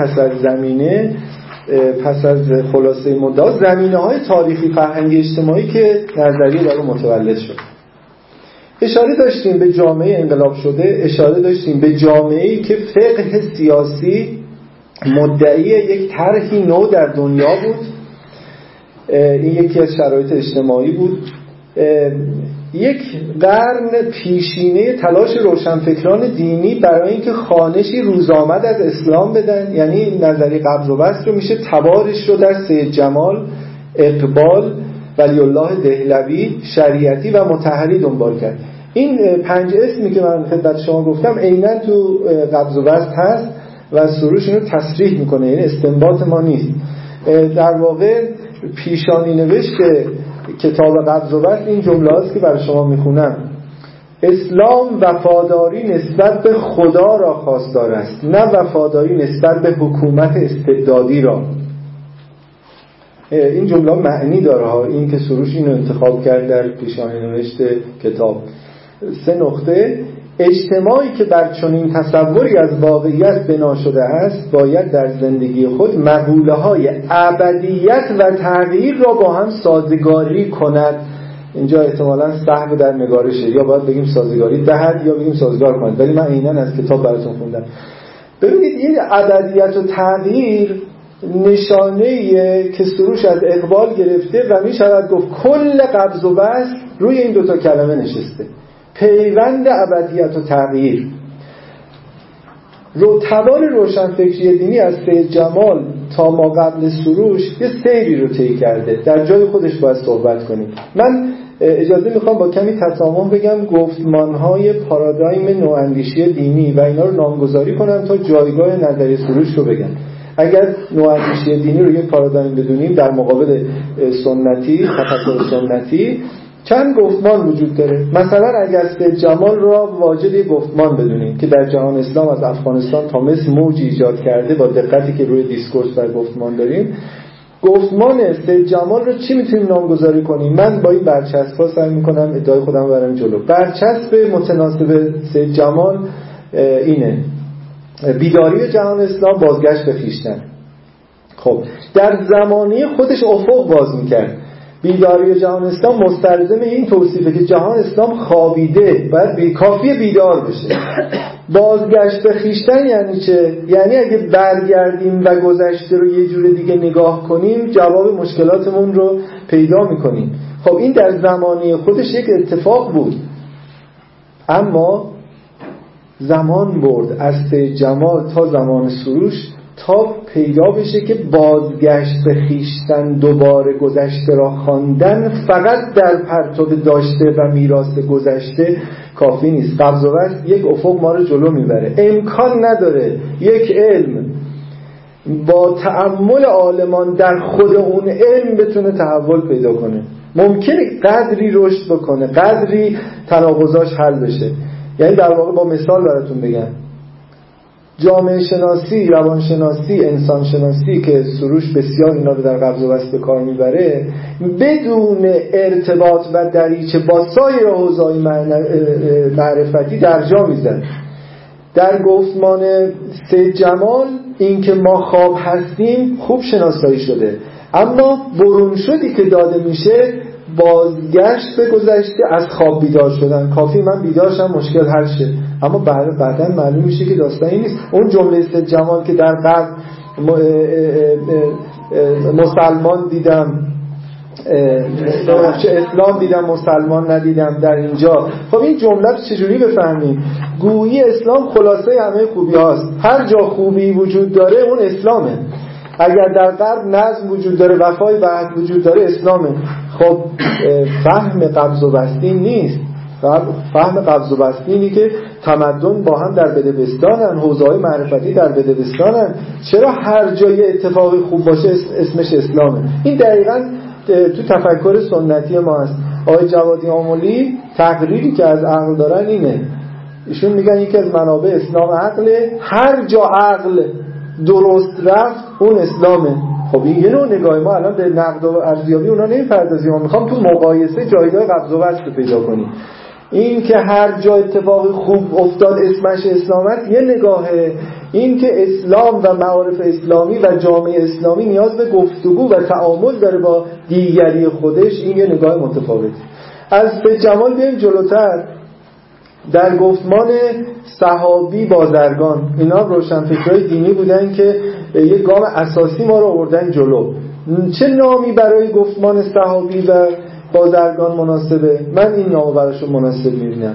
پس از خلاصه مدعا زمینه‌های تاریخی فرهنگی اجتماعی که نظریه در اون متولد شد. اشاره داشتیم به جامعه انقلاب شده، اشاره داشتیم به جامعه‌ای که فقه سیاسی مدعی یک طرحی نو در دنیا بود. این یکی از شرایط اجتماعی بود. یک قرن پیشینه تلاش روشنفکران دینی برای اینکه خوانشی روزآمد از اسلام بدن، یعنی نظریه قبض و بسط رو میشه تبارش رو در سید جمال، اقبال، ولی الله دهلوی، شریعتی و مطهری دنبال کرد. این 5 اسمی که من خدمت شما گفتم عیناً تو قبض و بسط هست و سروش اینو تصریح میکنه، یعنی استنباط ما نیست. در واقع پیشانی نوشت کتاب قبض و بسط این جمله هاست که برای شما میخونم: اسلام وفاداری نسبت به خدا را خواستار است، نه وفاداری نسبت به حکومت استبدادی را. این جمله معنی داره ها، این که سروش اینو انتخاب کرد در پیشانی نوشت کتاب. 3 نقطه: اجتماعی که بر چنین تصوری از واقعیت بنا شده است باید در زندگی خود مقوله‌های ابدیت و تغییر را با هم سازگاری کند. اینجا احتمالاً سهو در نگارشه، یا باید بگیم سازگاری دهد یا بگیم سازگار کند، ولی من عیناً از کتاب براتون خوندم. ببینید این ابدیت و تغییر نشانه‌ایه که سروش از اقبال گرفته و میشود گفت کل قبض و بسط روی این 2 کلمه نشسته: پیوند ابدیت و تغییر. تبار روشنفکری دینی از سید جمال تا ما قبل سروش یه سیری رو طی کرده، در جای خودش باید صحبت کنیم. من اجازه میخوام با کمی تسامح بگم گفتمانهای پارادایم نواندیشی دینی و اینا رو نامگذاری کنم تا جایگاه نظریه سروش رو بگم. اگر نواندیشی دینی رو یک پارادایم بدونیم در مقابل سنتی، تفکر سنتی، چند گفتمان وجود داره. مثلا اگر سید جمال را واجد یک گفتمان بدونیم که در جهان اسلام از افغانستان تا مصر موج ایجاد کرده، با دقتی که روی دیسکورس و گفتمان داریم، گفتمان سید جمال رو چی میتونیم نامگذاری کنیم؟ من با این برچسب‌ها سعی میکنم ادعای خودم رو برم جلو. برچسب متناسب سید جمال اینه: بیداری جهان اسلام، بازگشت به خویشتن. خب در زمانه خودش افق باز میکرد. بیداری جهان اسلام مستلزم این توصیفه که جهان اسلام خوابیده، باید کافی بیدار بشه. بازگشت به خویشتن یعنی چه؟ یعنی اگه برگردیم و گذشته رو یه جور دیگه نگاه کنیم جواب مشکلاتمون رو پیدا میکنیم. خب این در زمانه خودش یک اتفاق بود، اما زمان برد از سید جمال تا زمان سروش تا پیدا بشه که بازگشت به خویشتن، دوباره گذشته را خواندن فقط در پرتو داشته و میراث گذشته کافی نیست. قبض و بسط یک افق ما رو جلو میبره. امکان نداره یک علم با تأمل عالمان در خود اون علم بتونه تحول پیدا کنه. ممکنه قدری رشد بکنه، قدری تناقضاش حل بشه. یعنی در واقع با مثال براتون بگم، جامعه شناسی، روانشناسی، انسان شناسی که سروش بسیار اینا رو در قبض و بسط به کار میبره، بدون ارتباط و دریچه با سایر حوزه‌های معرفتی در جا میزنه. در گفتمان سید جمال این که ما خواب هستیم خوب شناسایی شده، اما برون شدی که داده میشه بازگشت به گذشته، از خواب بیدار شدن. کافی من بیدار شم مشکل حل شه، اما بعداً معلوم میشه که داستانی نیست. اون جمله سید جمال که در قبل مسلمان دیدم اسلام دیدم مسلمان ندیدم در اینجا. خب این جمله رو چجوری بفهمیم؟ گویی اسلام خلاصه همه خوبی هاست. هر جا خوبی وجود داره اون اسلامه. اگر در غرب نظم وجود داره، وفای به عهد وجود داره، اسلامه. خب فهم قبض و بسطین نیست. فهم قبض و بسطینی که تمدن با هم در بدبستانن، حوزه‌های معرفتی در بدبستانن، چرا هر جای اتفاقی خوب باشه اسمش اسلامه؟ این دقیقاً تو تفکر سنتی ما هست. آقای جوادی آملی تقریری که از عقل دارن اینه، ایشون میگن یکی از منابع اسلام عقله، هر جا عقل درست رفت اون اسلامه. خب این یه نوع نگاه، ما الان به نقد و ارزیابی اونا نمیپردازیم، ما میخوام تو مقایسه جایگاه قبض و بسط رو پیدا کنیم. این که هر جا اتفاق خوب افتاد اسمش اسلامت یه نگاهه، این که اسلام و معارف اسلامی و جامعه اسلامی نیاز به گفتگو و تعامل داره با دیگری خودش، این یه نگاه متفاوت. از به جمال بیایم جلوتر. در گفتمان صحابی بازرگان، اینا روشنفکرای دینی بودن که یک گام اساسی ما رو آوردن جلو. چه نامی برای گفتمان صحابی و بازرگان مناسبه؟ من این نامو براشون مناسب می‌بینم.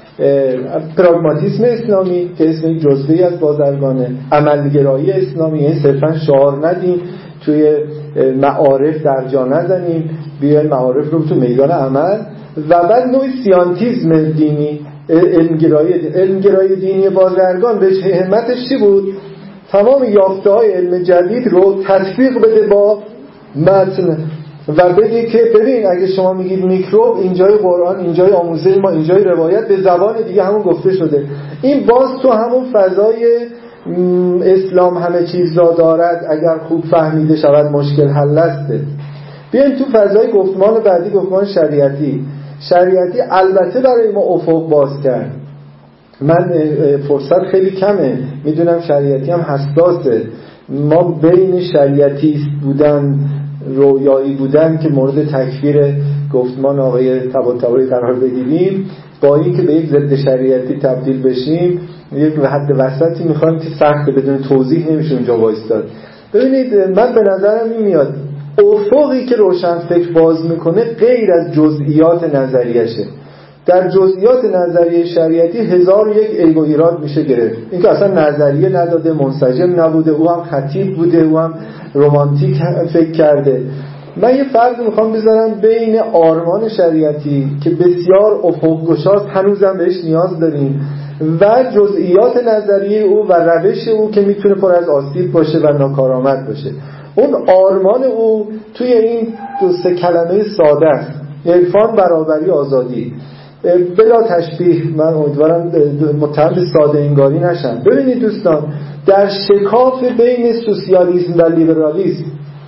پراگماتیسم اسلامی که اسم یک جزئی از بازرگانه، عملگرایی اسلامی، یعنی صرفا شعار ندیم، توی معارف در جا نزنیم، بیایم معارف رو تو میدان عمل. و بعد نوع سیانتیزم دینی، علمگرایی دینی بازرگان به همتش چی بود؟ تمام یافته‌های علم جدید رو تطبیق بده با متن و بگی که ببین اگه شما میگید میکروب، اینجای قرآن، اینجای آموزه ما، اینجای روایت به زبان دیگه همون گفته شده. این باز تو همون فضای اسلام همه چیز را دارد، اگر خوب فهمیده شود مشکل حل است. بیاین تو فضای گفتمان بعدی، گفتمان شریعتی البته برای ما افق باز کرد. من فرصت خیلی کمه، میدونم شریعتی هم حساسه، ما بین شریعتی بودن، رویایی بودن که مورد تکفیر گفتمان آقای طباطبایی قرار بگیریم، با این که به یک ضد شریعتی تبدیل بشیم، یک حد وسطی میخوایم که سخت بدون توضیح نمیشه اونجا وایستاد. ببینید من به نظرم این میاد افقی که روشنفکر باز میکنه غیر از جزئیات نظریشه. در جزئیات نظریه شریعتی 1001 عیب و ایراد میشه گرفت. این که اصلا نظریه نداده، منسجم نبوده، او هم خطیب بوده، او هم رمانتیک فکر کرده. من یه فرق میخوام بذارم بین آرمان شریعتی که بسیار افق گشاست، هنوزم بهش نیاز داریم، و جزئیات نظریه او و روش او که میتونه پر از آسیب باشه و ناکارآمد باشه. اون آرمان او توی این دو سه کلمه ساده است: عرفان، برابری، آزادی. بلا تشبیه، من امیدوارم متهم ساده انگاری نشم. ببینید دوستان، در شکاف بین سوسیالیسم و لیبرالیسم،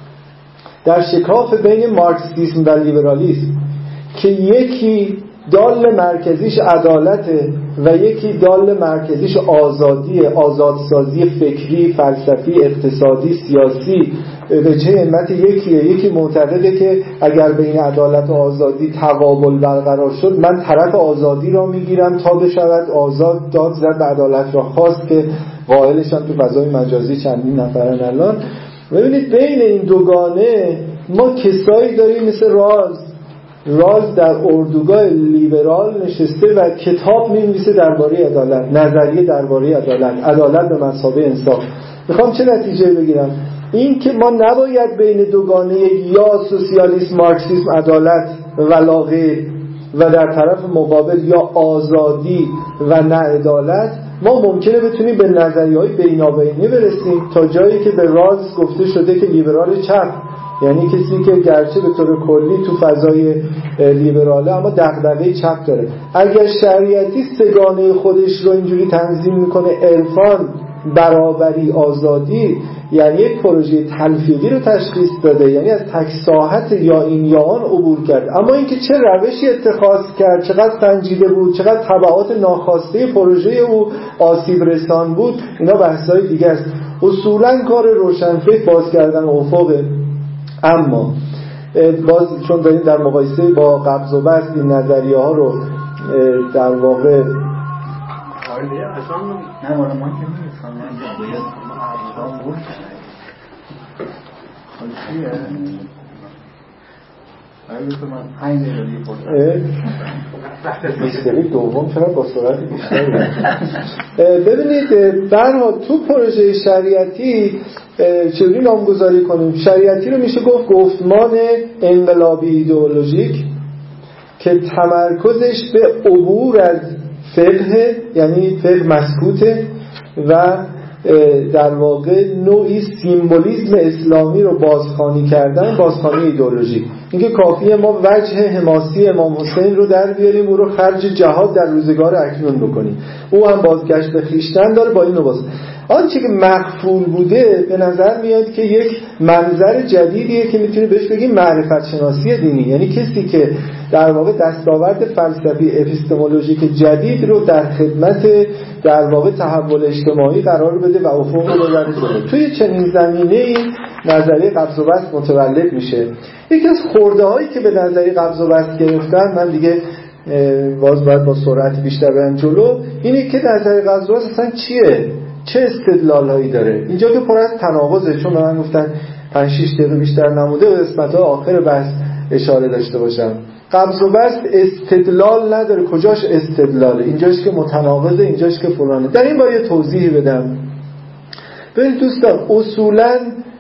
در شکاف بین مارکسیسم و لیبرالیسم که یکی دال مرکزیش عدالته و یکی دال مرکزیش آزادی، آزادسازی فکری، فلسفی، اقتصادی، سیاسی، وجه علت یکیه. یکی معتقده که اگر بین عدالت و آزادی تقابل برقرار شد، من طرف آزادی را میگیرم تا بشود آزاد، داد زد به عدالت را خواست، که قائلش هم تو فضای مجازی چندین نفرن الان. ببینید بین این دوگانه ما کسایی داریم مثل راز در اردوگاه لیبرال نشسته و کتاب می‌نویسه درباره عدالت، نظریه درباره عدالت به مثابه انصاف. میخوام چه نتیجه بگیرم؟ این که ما نباید بین دوگانه یا سوسیالیسم، مارکسیسم، عدالت و غیر و در طرف مقابل یا آزادی و نه عدالت، ما ممکنه بتونیم به نظریه‌های بینابینی برسیم تا جایی که به راز گفته شده که لیبرال چپ، یعنی کسی که گرچه به طور کلی تو فضای لیبراله اما دغدغه چپ داره. اگر شریعتی سگانه خودش رو اینجوری تنظیم میکنه، عرفان، برابری، آزادی، یعنی یک پروژه تلفیقی رو تشخیص داده، یعنی از تک ساحت یا این یا آن عبور کرد. اما اینکه چه روشی اتخاذ کرد، چقدر سنجیده بود، چقدر تبعات ناخواسته پروژه او آسیب رسان بود، اینا بحث‌های دیگه است. اصولاً کار روشنفکر باز کردن افقه. اما باز چون داریم در مقایسه با قبض و بسط این نظریه ها رو در واقع میستری دوم چرا با سرعت بیشتری؟ ببینید برها تو پروژه شریعتی چجوری نامگذاری کنیم؟ شریعتی رو میشه گفت گفتمان انقلابی ایدئولوژیک که تمرکزش به عبور از فقه، یعنی فقه مسکوته و در واقع نوعی سیمبولیسم اسلامی رو بازخوانی کردن، بازخوانی ایدئولوژیک. اینکه کافیه ما وجه حماسی امام حسین رو در بیاریم، او رو خرج جهاد در روزگار اکنون بکنیم، او هم بازگشت به خویشتن داره با این لباس. آنچه که مغفول بوده به نظر میاد که یک منظر جدیدیه که میتونه بهش بگیم معرفت شناسی دینی، یعنی کسی که در واقع دستاورد فلسفی اپیستمولوژیک جدید رو در خدمت در واقع تحول اجتماعی قرار بده و افق رو ببره جلو. توی چنین زمینه‌ای نظریه قبض و بسط متولد میشه. یکی از خورده‌هایی که به نظریه قبض و بسط گرفتن، من دیگه باز باید با سرعت بیشتر برم جلو، اینه که نظریه قبض و بسط اصلا چیه؟ چه استدلالایی داره؟ اینجا که پر از تناقضه، چون من گفتن 5-6 دقیقه بیشتر نموده به قسمت‌های آخر بحث اشاره داشته باشم. قبض و بسط استدلال نداره. کجاش استدلاله؟ اینجاش که متناقضه، اینجاش که فلانه. در این باید توضیحی بدم. ببینید دوستان، اصولاً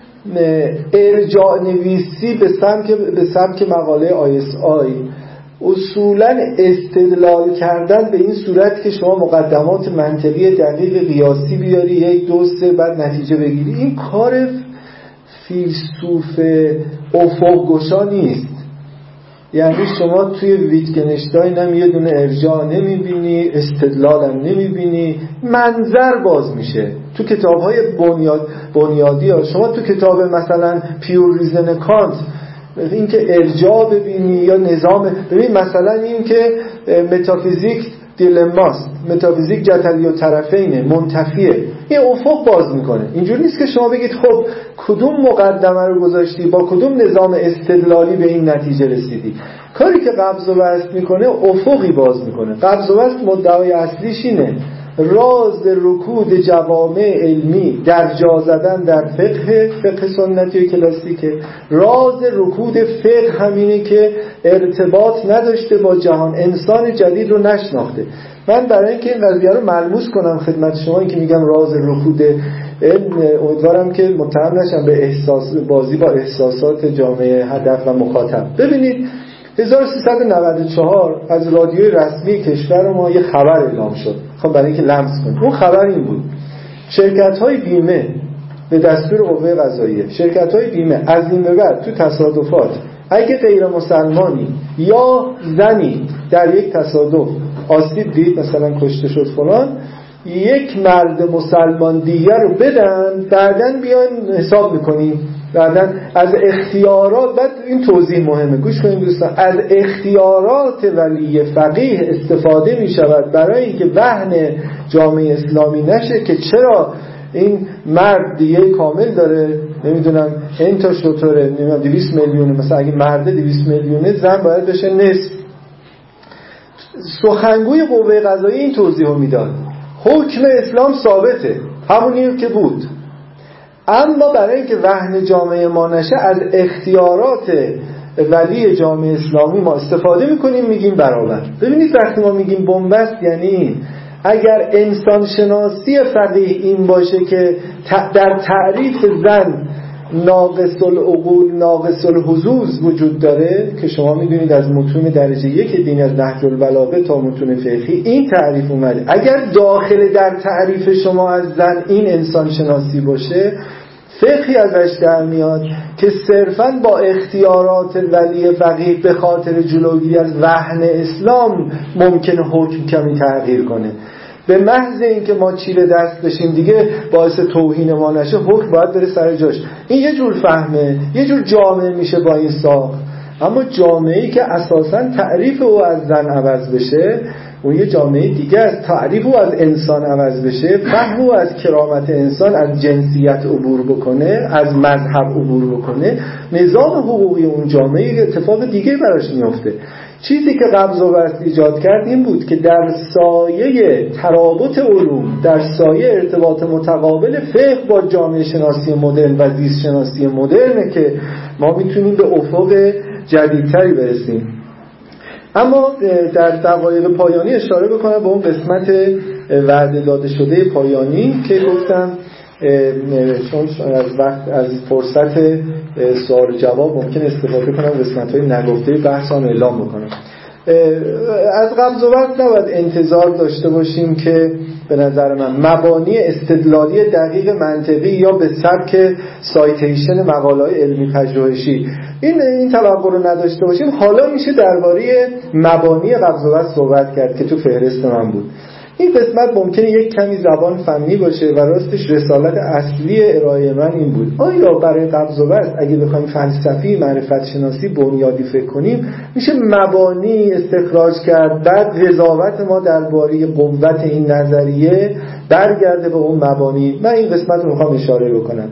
ارجاع نویسی به سمت مقاله ISI اصولاً استدلال کردن به این صورت که شما مقدمات منطقی دقیق قیاسی بیاری 1 2 3 بعد نتیجه بگیری، این کار فیلسوف افق‌گشا نیست. یعنی شما توی ویتگنشتاین هم یه دونه ارجاع نمیبینی، استدلال هم نمیبینی، منظر باز میشه. تو کتاب‌های بنیادی ها، شما تو کتاب مثلا پیور ریزن کانت این که ارجاع ببینی یا نظام، ببین مثلا این که متافیزیک دیلماست، متافیزیک جدلی و طرفینه، منتفیه، این افق باز میکنه. اینجوری نیست که شما بگید خب کدوم مقدمه رو گذاشتی، با کدوم نظام استدلالی به این نتیجه رسیدی. کاری که قبض و بسط میکنه افقی باز میکنه. قبض و بسط مدعای اصلیش اینه راز رکود جوامع علمی در جا زدن در فقه سنتی و کلاسیکه. راز رکود فقه همینه که ارتباط نداشته با جهان، انسان جدید رو نشناخته. من برای اینکه این قضیه رو ملموس کنم خدمت شما، این که میگم راز رکود علم، امیدوارم که متهم نشم به بازی با احساسات جامعه هدف و مخاطب. ببینید 1394 از رادیوی رسمی کشور ما یه خبر اعلام شد. خب برای اینکه لمس کنیم، اون خبر این بود: شرکت‌های بیمه به دستور قوه قضاییه، شرکت‌های بیمه از این به بعد تو تصادفات اگه غیر مسلمانی یا زنی در یک تصادف آسیب دید، مثلا کشته شد فلان، یک مرد مسلمان دیگر رو بدن، بعدن بیان حساب میکنیم. بعدن از اختیارات، بعد این توضیح مهمه، گوش کنید دوستان، از اختیارات ولی فقیه استفاده می شود برای اینکه وهن جامعه اسلامی نشه که چرا این مرد دیگه کامل داره، نمیدونم این تا شطوره، نمیدونم 200 میلیونه، مثلا اگه مرده 200 میلیونه، زن باید بشه نصف. سخنگوی قوه قضاییه این توضیح رو میداد: حکم اسلام ثابته، همونیه که بود، اما برای اینکه وهن جامعه ما نشه از اختیارات ولی جامعه اسلامی ما استفاده میکنیم، میگیم برابر. ببینید وقتی ما میگیم بنبست یعنی این: اگر انسان شناسی فقیه این باشه که در تعریف زن ناقص العقول ناقص الحظوظ وجود داره، که شما میدونید از متون درجه 1 دین از نهج البلاغه تا متون فقهی این تعریف اومده، اگر داخل در تعریف شما از زن این انسان شناسی باشه، فقهی ازش در میاد که صرفاً با اختیارات ولی فقیه به خاطر جلوگیری از وهن اسلام ممکنه حکم کمی تغییر کنه. به محض اینکه ما چیره دست بشیم دیگه باعث توهین ما نشه، حکم باید بره سر جاش. این یه جور فهمه، یه جور جامعه میشه با این ساخت. اما جامعه‌ای که اساساً تعریف او از زن عوض بشه، اون یه جامعه دیگه است. تعریف او از انسان عوض بشه، فهم او از کرامت انسان، از جنسیت عبور بکنه، از مذهب عبور بکنه، نظام حقوقی اون جامعه اتفاق دیگه براش میفته. چیزی که قبض و بسط ایجاد کرد این بود که در سایه ترابط علوم، در سایه ارتباط متقابل فقه با جامعه شناسی مدرن و زیست شناسی مدرنه که ما میتونیم به افق جدیدتری برسیم. اما در دقایق پایانی اشاره بکنم به اون قسمت وعده داده شده پایانی که گفتم چون از فرصت سوال جواب ممکن استفاده کنم قسمت‌های نگفته بحثم اعلام بکنم. از قبض و بسط نباید انتظار داشته باشیم که به نظر من مبانی استدلالی دقیق منطقی یا به سبک سایتیشن مقاله‌های علمی پژوهشی این توقع رو نداشته باشیم. حالا میشه درباره مبانی قبض و بسط صحبت کرد که تو فهرست من بود. این قسمت ممکنه یک کمی زبان فنی باشه و راستش رسالت اصلی ارائه من این بود. آیا برای قبض و بسط اگه بخوایم فلسفی معرفت شناسی بنیادی فکر کنیم میشه مبانی استخراج کرد، بعد قضاوت ما درباره قوت این نظریه برگرده به اون مبانی؟ من این قسمت رو میخوام اشاره بکنم.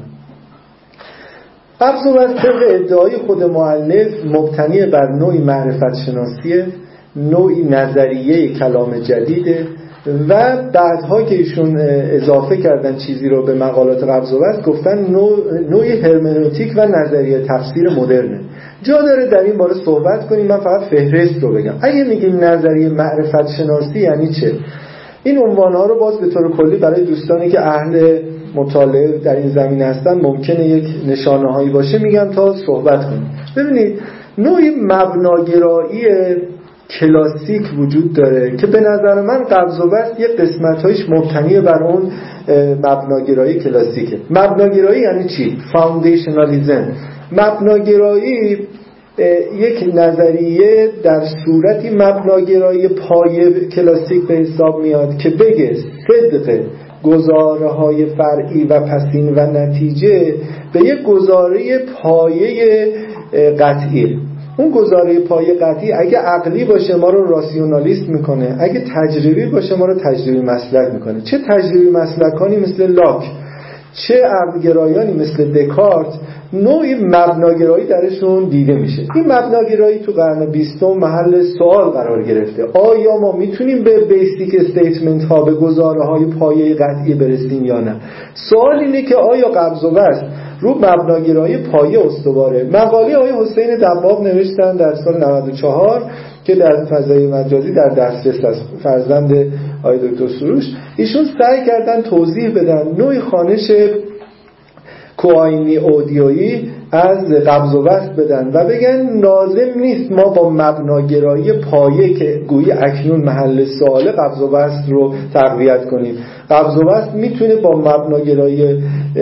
قبض و بسط طبق ادعای خود مؤلف مبتنی بر نوعی معرفت شناسیه، نوعی نظریه کلام جدیده و بعدها که ایشون اضافه کردن چیزی رو به مقالات قبض و بسط گفتن نوعی هرمنوتیک و نظریه تفسیر مدرنه. جا داره در این باره صحبت کنیم. من فقط فهرست رو بگم. اگه میگیم نظریه معرفت شناسی یعنی چه؟ این عنوانها رو باز به طور کلی برای دوستانی که اهل مطالعه در این زمینه هستن ممکنه یک نشانه هایی باشه میگم تا صحبت کنیم. ببینید نوعی مبناگرایی کلاسیک وجود داره که به نظر من قبض و بسط یک قسمت‌هایش مبتنی بر اون مبناگرایی کلاسیکه. مبناگرایی یعنی چی؟ فاوندیشنالیزم. مبناگرایی یک نظریه در صورتی مبناگرایی پایه کلاسیک به حساب میاد که بگه صدق گزاره‌های فرعی و پسین و نتیجه به یک گزاره پایه قطعی. اون گزاره پایه قطعی اگه عقلی باشه ما رو راسیونالیست میکنه، اگه تجربی باشه ما رو تجربی مسلک میکنه. چه تجربی مسلکانی مثل لاک، چه عقلگرایانی مثل دکارت نوعی مبناگرایی درشون دیده میشه. این مبناگرایی تو قرن 20 محل سوال قرار گرفته. آیا ما میتونیم به بیسیک استیتمنت ها، به گزاره های پایه قطعی برسیم یا نه؟ سوال اینه که آیا قبض و بسط رو مبناگرایی پایه استواره؟ مقاله آقای حسین دباغ نوشتن در سال 94 که در فضای مجازی در دسترس است، فرزند آقای دکتر سروش. ایشون سعی کردن توضیح بدن نوع خوانش کوآینی اودیویی از قبض و بسط بدن و بگن لازم نیست ما با مبناگرایی پایه که گویی اکنون محل سوال قبض و بسط رو تقویت کنیم. قبض و بسط میتونه با مبناگرایی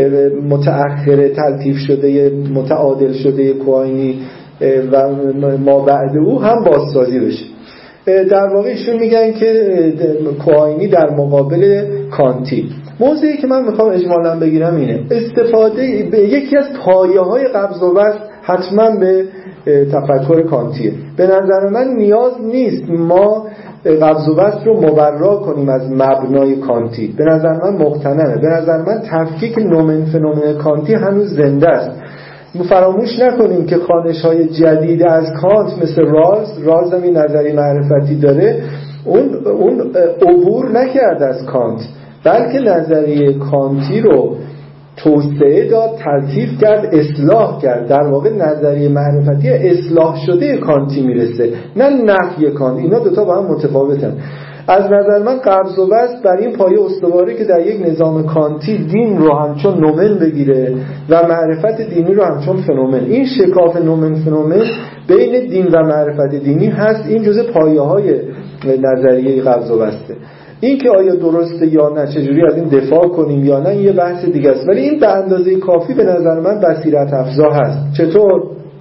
متأخر تلطیف شده متعادل شده کوآینی و ما بعد او هم بازسازی بشه. در واقع ایشون میگن که کوآینی در مقابل کانتی. موضوعی که من میخوام اجمالاً بگیرم اینه: استفاده به یکی از پایه‌های قبض و بسط حتما به تفکر کانتیه. به نظر من نیاز نیست ما قبض و بسط رو مبرا کنیم از مبنای کانتی. به نظر من مقتنعه. به نظر من تفکیک نومن فنومن کانتی هنوز زنده است. فراموش نکنیم که خوانش‌های جدید از کانت مثل راز هم این نظری معرفتی داره، اون عبور نکرد از کانت، بلکه نظریه کانتی رو توسعه داد، تلطیف کرد، اصلاح کرد. در واقع نظریه معرفتی اصلاح شده کانتی میرسه، نه نفی کانت. اینا دوتا با هم متفاوتن. از نظر من قبض و بسط بر این پایه استواره که در یک نظام کانتی دین رو همچون نومن بگیره و معرفت دینی رو همچون فنومن. این شکاف نومن فنومن بین دین و معرفت دینی هست. این جزء پایه‌های نظریه قبض و بسطه. این که آیا درسته یا نه، چجوری از این دفاع کنیم یا نه، این یه بحث دیگه است. ولی این به اندازه کافی به نظر من بصیرت افزا هست. چطور؟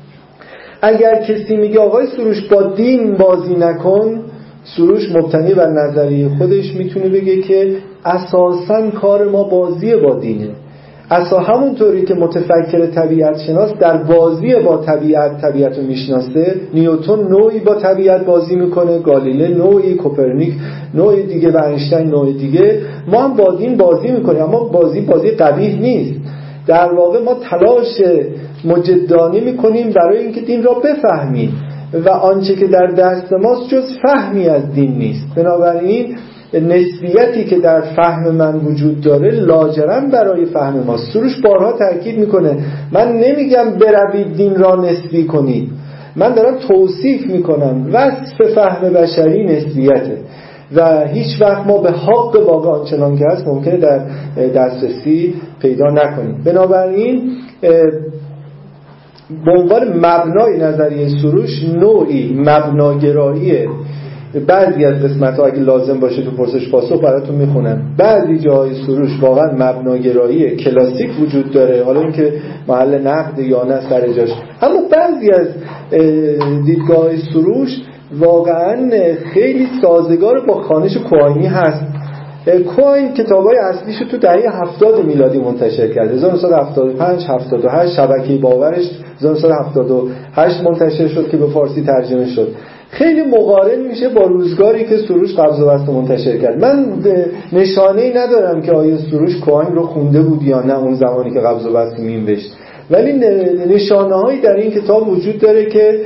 اگر کسی میگه آقای سروش با دین بازی نکن، سروش مبتنی بر نظریه خودش میتونه بگه که اساساً کار ما بازی با دینه. همونطوری که متفکر طبیعت شناس در بازی با طبیعت رو میشناسه، نیوتن نوعی با طبیعت بازی میکنه، گالیله نوعی، کوپرنیک نوع دیگه و اینشتین نوع دیگه، ما هم با دین بازی میکنیم. اما بازی قبیح نیست. در واقع ما تلاش مجدانه میکنیم برای اینکه دین را بفهمیم و آنچه که در دست ماست جز فهمی از دین نیست. بنابراین نسبیتی که در فهم من وجود داره لاجرم برای فهم ماست. سروش بارها تاکید میکنه من نمیگم بروید دین را نسبی کنید، من دارم توصیف میکنم. وصف فهم بشری نسبیته و هیچ وقت ما به حق واقع آنچنان که هست ممکنه در دسترسی پیدا نکنیم. بنابراین به عنوان مبنای نظریه سروش نوعی مبناگراییه. بعضی از قسمت‌ها اگه لازم باشه تو پرسش پاسخ براتون میخونم. بعضی جاهای سروش واقعا مبناگرایی کلاسیک وجود داره، حالا اینکه محل نقد یا نه سر جاش، اما بعضی از دیدگاه سروش واقعا خیلی سازگار با خوانش کوهاینی هست. کوهاین کتابای اصلیشو تو دهه 70 میلادی منتشر کرد. 1975 78 شبکه باورش 1978 منتشر شد که به فارسی ترجمه شد. خیلی مقارن میشه با روزگاری که سروش قبض و بسط منتشر کرد. من نشانه‌ای ندارم که آیا سروش کوهاین رو خونده بود یا نه اون زمانی که قبض و بسط می‌نوشت، ولی نشانه‌هایی در این کتاب وجود داره که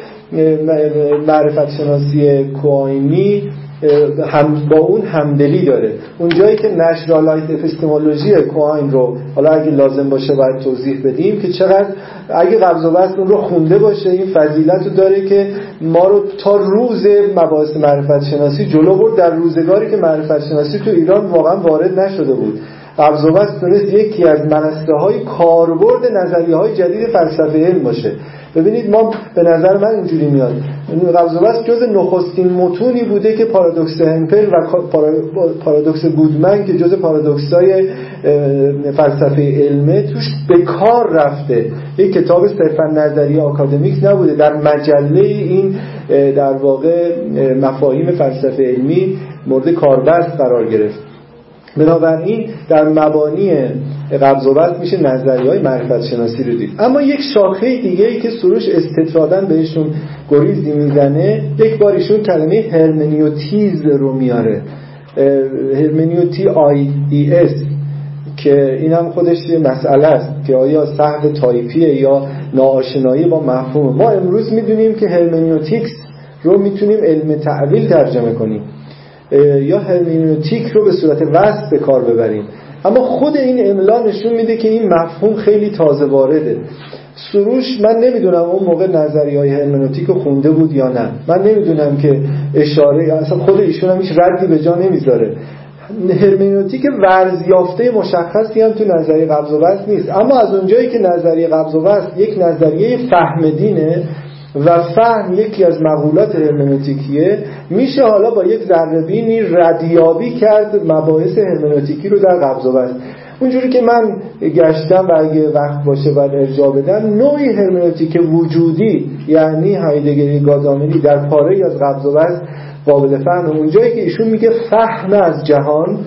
معرفت شناسی کوهاینی هم با اون همدلی داره. اون جایی که نشرالایز اپیستمولوژی کوهاین رو حالا اگه لازم باشه باید توضیح بدیم که چقدر اگه قبض و بسط اون رو خونده باشه این فضیلت رو داره که ما رو تا روز مباحث معرفت شناسی جلو برد، در روزگاری که معرفت شناسی تو ایران واقعا وارد نشده بود. قبض و بسط تونست یکی از منصه‌های کاربرد نظریه‌های جدید فلسفه علم باشه. ببینید ما به نظر من اینجوری میاد قبض و بسط جز نخستین متونی بوده که پارادوکس همپل و پارادوکس گودمن که جز پارادوکس‌های فلسفه علمه توش به کار رفته. یک کتاب صرفا نظری آکادمیک نبوده، در مجله این در واقع مفاهیم فلسفه علمی مورد کاربست قرار گرفت. بنابراین در مبانی قبض و بسط میشه نظریه‌های معرفت شناسی رو دید. اما یک شاخه دیگه‌ای که سروش استطراداً بهشون گریزی میزنه، یک بار ایشون کلمه هرمنیوتیز رو میاره، هرمنیوتی IES، که اینم خودش یه مسئله است که آیا سهو تایپیه یا ناآشنایی با مفهوم. ما امروز میدونیم که هرمنیوتیکس رو میتونیم علم تعویل ترجمه کنیم یا هرمنیوتیک رو به صورت وصف به کار ببریم، اما خود این املا نشون میده که این مفهوم خیلی تازه وارده. سروش من نمیدونم اون موقع نظریه‌های هرمنوتیک رو خونده بود یا نه، من نمیدونم که اشاره اصلا خود ایشون هم هیچ ردی به جا نمیذاره. هرمنوتیک ورزیافته مشخصی هم تو نظریه قبض و بسط نیست، اما از اونجایی که نظریه قبض و بسط یک نظریه فهم دینه و فهم یکی از مقولات هرمنوتیکیه، میشه حالا با یک ذره‌بینی ردیابی کرد مباحث هرمنوتیکی رو در قبض و بسط. اونجوری که من گشتم و اگه وقت باشه باید ارجاع بدم، نوعی هرمنوتیک وجودی یعنی هایدگری گادامری در پاره‌ای از قبض و بسط قابل فهم. اونجایی که ایشون میگه فهم از جهان،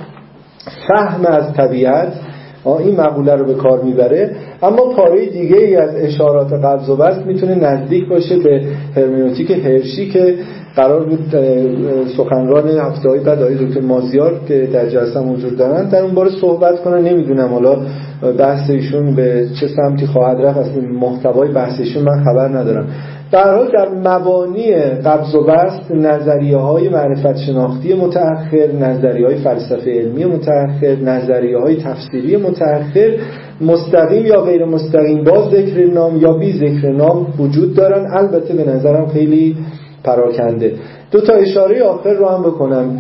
فهم از طبیعت، این مقوله رو به کار میبره، اما پاره دیگه ای از اشارات قبض و بسط میتونه نزدیک باشه به هرمنوتیک هرشی که قرار بود سخنران هفته‌های بعد آقای دکتر مازیار که در جلسه حضور دارن در اون باره صحبت کنن. نمیدونم حالا بحث ایشون به چه سمتی خواهد رفت، اصلا محتوای بحث ایشون من خبر ندارم. در حال در مبانی قبض و بسط نظریه‌های معرفت شناختی متأخر، نظریه‌های فلسفه علمی متأخر، نظریه‌های تفسیری متأخر مستقیم یا غیر مستقیم با ذکر نام یا بی ذکر نام وجود دارن، البته به نظرم خیلی پراکنده. دو تا اشاره آخر رو هم بکنم.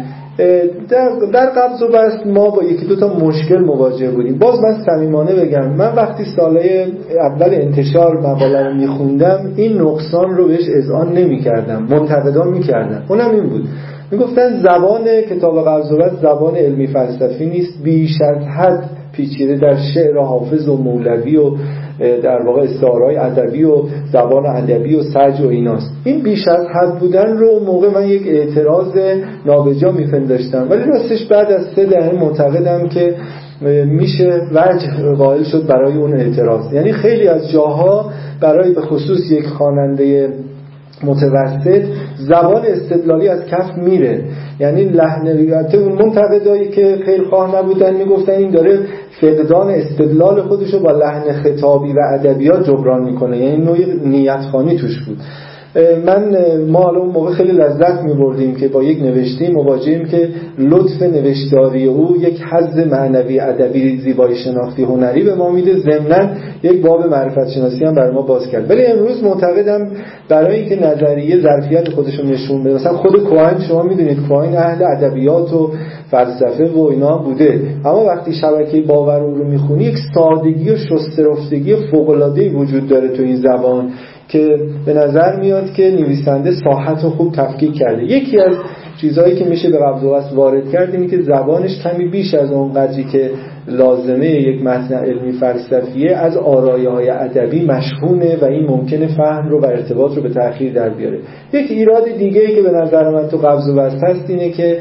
در قبض و بسط ما با یکی دو تا مشکل مواجه بودیم. باز من صمیمانه بگم، من وقتی ساله اول انتشار مقاله رو میخوندم این نقصان رو بهش اذعان نمی‌کردم، منتقدان می‌کردن. اونم این بود، میگفتن زبان کتاب قبض و بسط زبان علمی فلسفی نیست، بیش از حد پیچیده در شعر حافظ و مولوی و در واقع استعارهای ادبی و زبان ادبی و سجع و ایناست. این بیش از حد بودن رو موقع من یک اعتراض نابجا می‌پنداشتم، ولی راستش بعد از 3 دهه معتقدم که میشه وجه قائل شد برای اون اعتراض. یعنی خیلی از جاها برای به خصوص یک خواننده متوسط زبان استدلالی از کف میره. یعنی لحنیات اون منتقدایی که خیلی خواه نبودن میگفتن این داره فقدان استدلال خودشو با لحن خطابی و ادبیات جبران میکنه، یعنی نوعی نیتخوانی توش بود. ما حالا اون موقع خیلی لذت می‌بردیم که با یک نوشته مواجهیم که لطف نوشتاری او یک حظ معنوی ادبی زیبایی شناختی هنری به ما میده، ضمناً یک باب معرفت شناسی هم برای ما باز کرد. ولی امروز معتقدم برای اینکه نظریه ظرفیت خودش رو نشون بده، مثلا خود کوهن، شما میدونید کوهن اهل ادبیات و فلسفه و اینا بوده، اما وقتی شبکه باور او رو میخونی یک سادگی و شسترفتگی فوق‌العاده‌ای وجود داره تو این زبان که به نظر میاد که نویسنده ساحت رو خوب تفکیک کرده. یکی از چیزهایی که میشه به قبض و بسط وارد کرد اینه که زبانش کمی بیش از اون قدری که لازمه یک متن علمی فلسفیه از آرایه‌های ادبی مشحونه و این ممکنه فهم رو و ارتباط رو به تأخیر در بیاره. یک ایراد دیگه‌ای که به نظر من تو قبض و بسط هست اینه که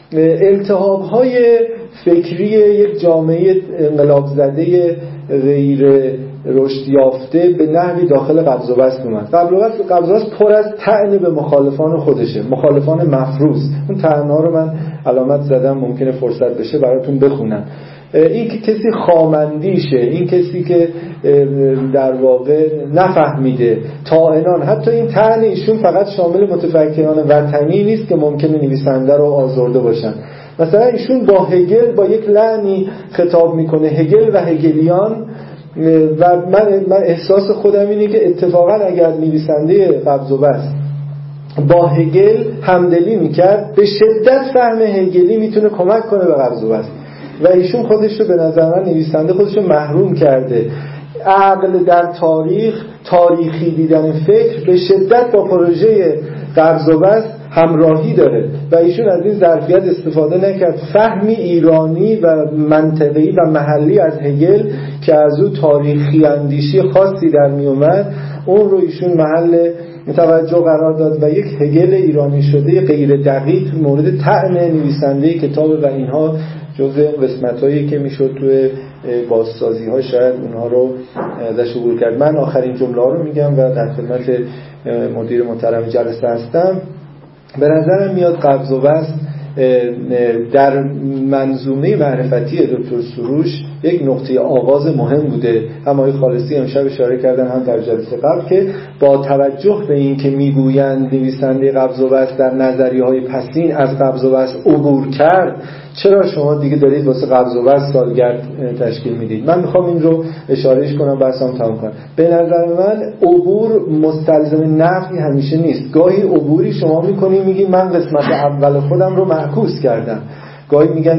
التهاب‌های فکری یک جامعه انقلاب زده غیر رشد یافته به نحوی داخل قبض و بسط اومد. قبض و بسط پر از طعن به مخالفان خودشه، مخالفان مفروض. اون طعن‌ها رو من علامت زدم، ممکنه فرصت بشه براتون بخونم. این که کسی خامندیشه، این کسی که در واقع نفهمیده، طاعنان. حتی این طعن ایشون فقط شامل متفکران وطنی نیست که ممکنه نویسنده رو آزرده باشن. مثلا ایشون با هگل با یک لعنی خطاب میکنه، هگل و هگلیان، و من احساس خودم اینه که اتفاقا اگر نویسنده قبض و بسط با هگل همدلی میکرد، به شدت فهم هگلی میتونه کمک کنه به قبض و بسط. و ایشون خودش رو به نظر من نویسنده خودش رو محروم کرده. عقل در تاریخی دیدن فکر به شدت با پروژه قبض و بسط همراهی داره و ایشون از این ظرفیت استفاده نکرد. فهمی ایرانی و منطقی و محلی از هگل که از او تاریخی اندیشی خاصی در می اومد، اون رو ایشون محل توجه قرار داد و یک هگل ایرانی شده غیر دقیق مورد طعن نویسنده کتاب و اینها جزء قسمتایی که میشد توی بازسازی ها شاید اونها رو ازش عبور کرد. من آخرین جمله ها رو میگم و در خدمت مدیر محترم جلسه هستم. به نظرم میاد قبض و بسط در منظومه معرفتی دکتر سروش یک نقطه آغاز مهم بوده. هم آقای خالصی امشب اشاره کردن هم در جلسه قبل که با توجه به این که میگویند نویسنده قبض و بسط در نظریه‌های پسین از قبض و بسط عبور کرد، چرا شما دیگه دارید واسه قبض و بسط سالگرد تشکیل میدید؟ من میخوام این رو اشارهش کنم بحثم تمام کنم. به نظر من عبور مستلزم نفی همیشه نیست. گاهی عبوری شما میکنی میگی من قسمت اول خودم رو معکوس کردم. گاهی میگن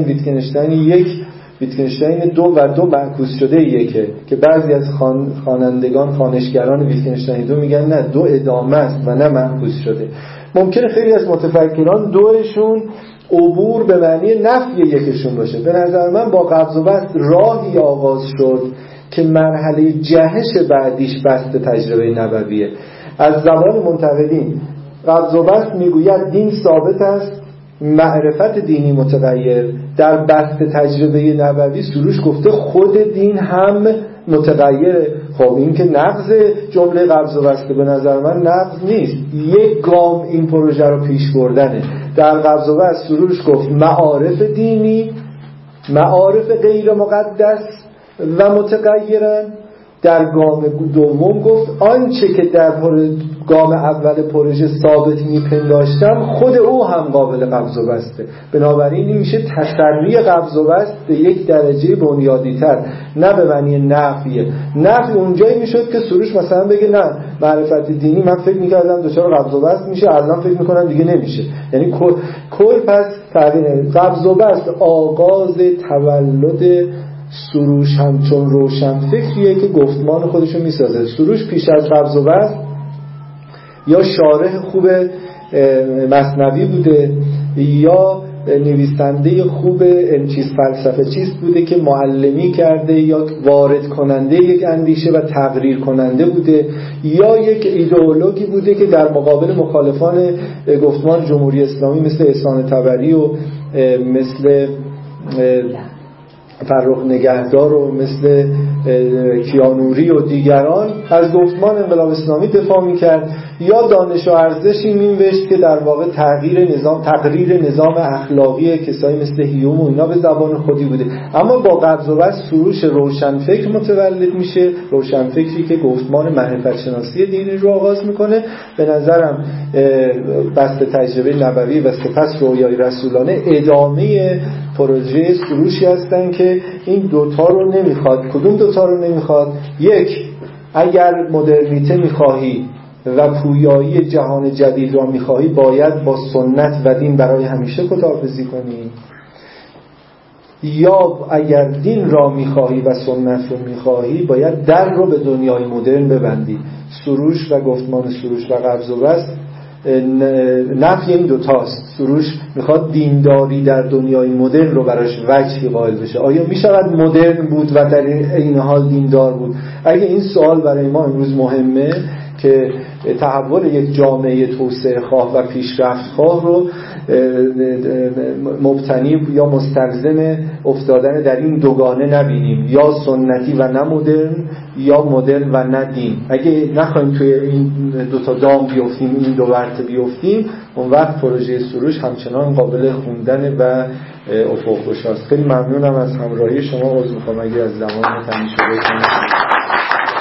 ویتگنشتاین 2 و 2 معکوس شده یکه که بعضی از خوانندگان ویتگنشتاین 2 میگن نه 2 ادامه است و نه معکوس شده. ممکنه خیلی از متفکران دوشون عبور به معنی نفی یکشون باشه. به نظر من با قبض و بسط راهی آغاز شد که مرحله جهش بعدیش بسط تجربه نبویه. از زبان منتقدین قبض و بسط میگوید دین ثابت است، معرفت دینی متغیر. در بسط تجربه نبوی سروش گفته خود دین هم متغیره. خب این که نقض جمله قبض و بسط به نظر من نقض نیست، یک گام این پروژه رو پیش بردنه. در قبض و بسط سروش گفت معارف دینی، معارف غیر مقدس و متغیرن. در گام دوم گفت آنچه که در گام اول پروژه ثابت میپنداشتم خود او هم قابل قبض و بسته. بنابراین این میشه تسری قبض و بسط به یک درجه بنیادی تر، نه به معنی نفیه. نفی اونجایی میشد که سروش مثلا بگه نه معرفت دینی من فکر میکردم دچار قبض و بسط میشه، الان فکر میکنم دیگه نمیشه. یعنی کل پس تغییر. قبض و بسط آغاز تولد سروش همچون روشن فکریه که گفتمان خودشو میسازه. سروش پیش از قبض و بسط یا شارح خوب مثنوی بوده یا نویسنده خوب فلسفه چیست بوده که معلمی کرده یا وارد کننده یک اندیشه و تقریر کننده بوده یا یک ایدئولوژی بوده که در مقابل مخالفان گفتمان جمهوری اسلامی مثل احسان طبری و مثل فرخ نگهدار و مثل کیانوری و دیگران از گفتمان انقلاب اسلامی دفاع میکرد، یا دانش و ارزشی می‌نوشت که در واقع تقریر نظام اخلاقی کسایی مثل هیوم و اینا به زبان خودی بوده. اما با قبض و بسط سروش روشنفکر متولد میشه، روشنفکری که گفتمان معرفت شناسی دینی رو آغاز میکنه. به نظرم بسط تجربه نبوی و سپس رویای رسولانه ادامه پروژه سروشی هستن که این دوتا رو نمیخواد. کدوم دوتا رو نمیخواد؟ یک، اگر مدرنیته میخواهی و پویایی جهان جدید را میخواهی باید با سنت و دین برای همیشه خداحافظی کنی، یا اگر دین را میخواهی و سنت رو میخواهی باید در رو به دنیای مدرن ببندی. سروش و گفتمان سروش و قبض و بسط نفی این دوتاست. سروش میخواد دینداری در دنیای مدرن رو براش وجهی قائل بشه. آیا میشود مدرن بود و در این حال دیندار بود؟ اگه این سوال برای ما امروز مهمه که تحول یک جامعه توسعه خواه و پیشرفت خواه رو مبتنی یا مستلزم افتادن در این دوگانه نبینیم، یا سنتی و نه مدرن، یا مدرن و نه دین. اگه نخواهیم توی این دوتا دام بیفتیم، این دو ورطه بیفتیم، اون وقت پروژه سروش همچنان قابل خوندن و افق گشاست. خیلی ممنونم از همراهی شما. عذر میخوام اگه از زمان تنگ شده.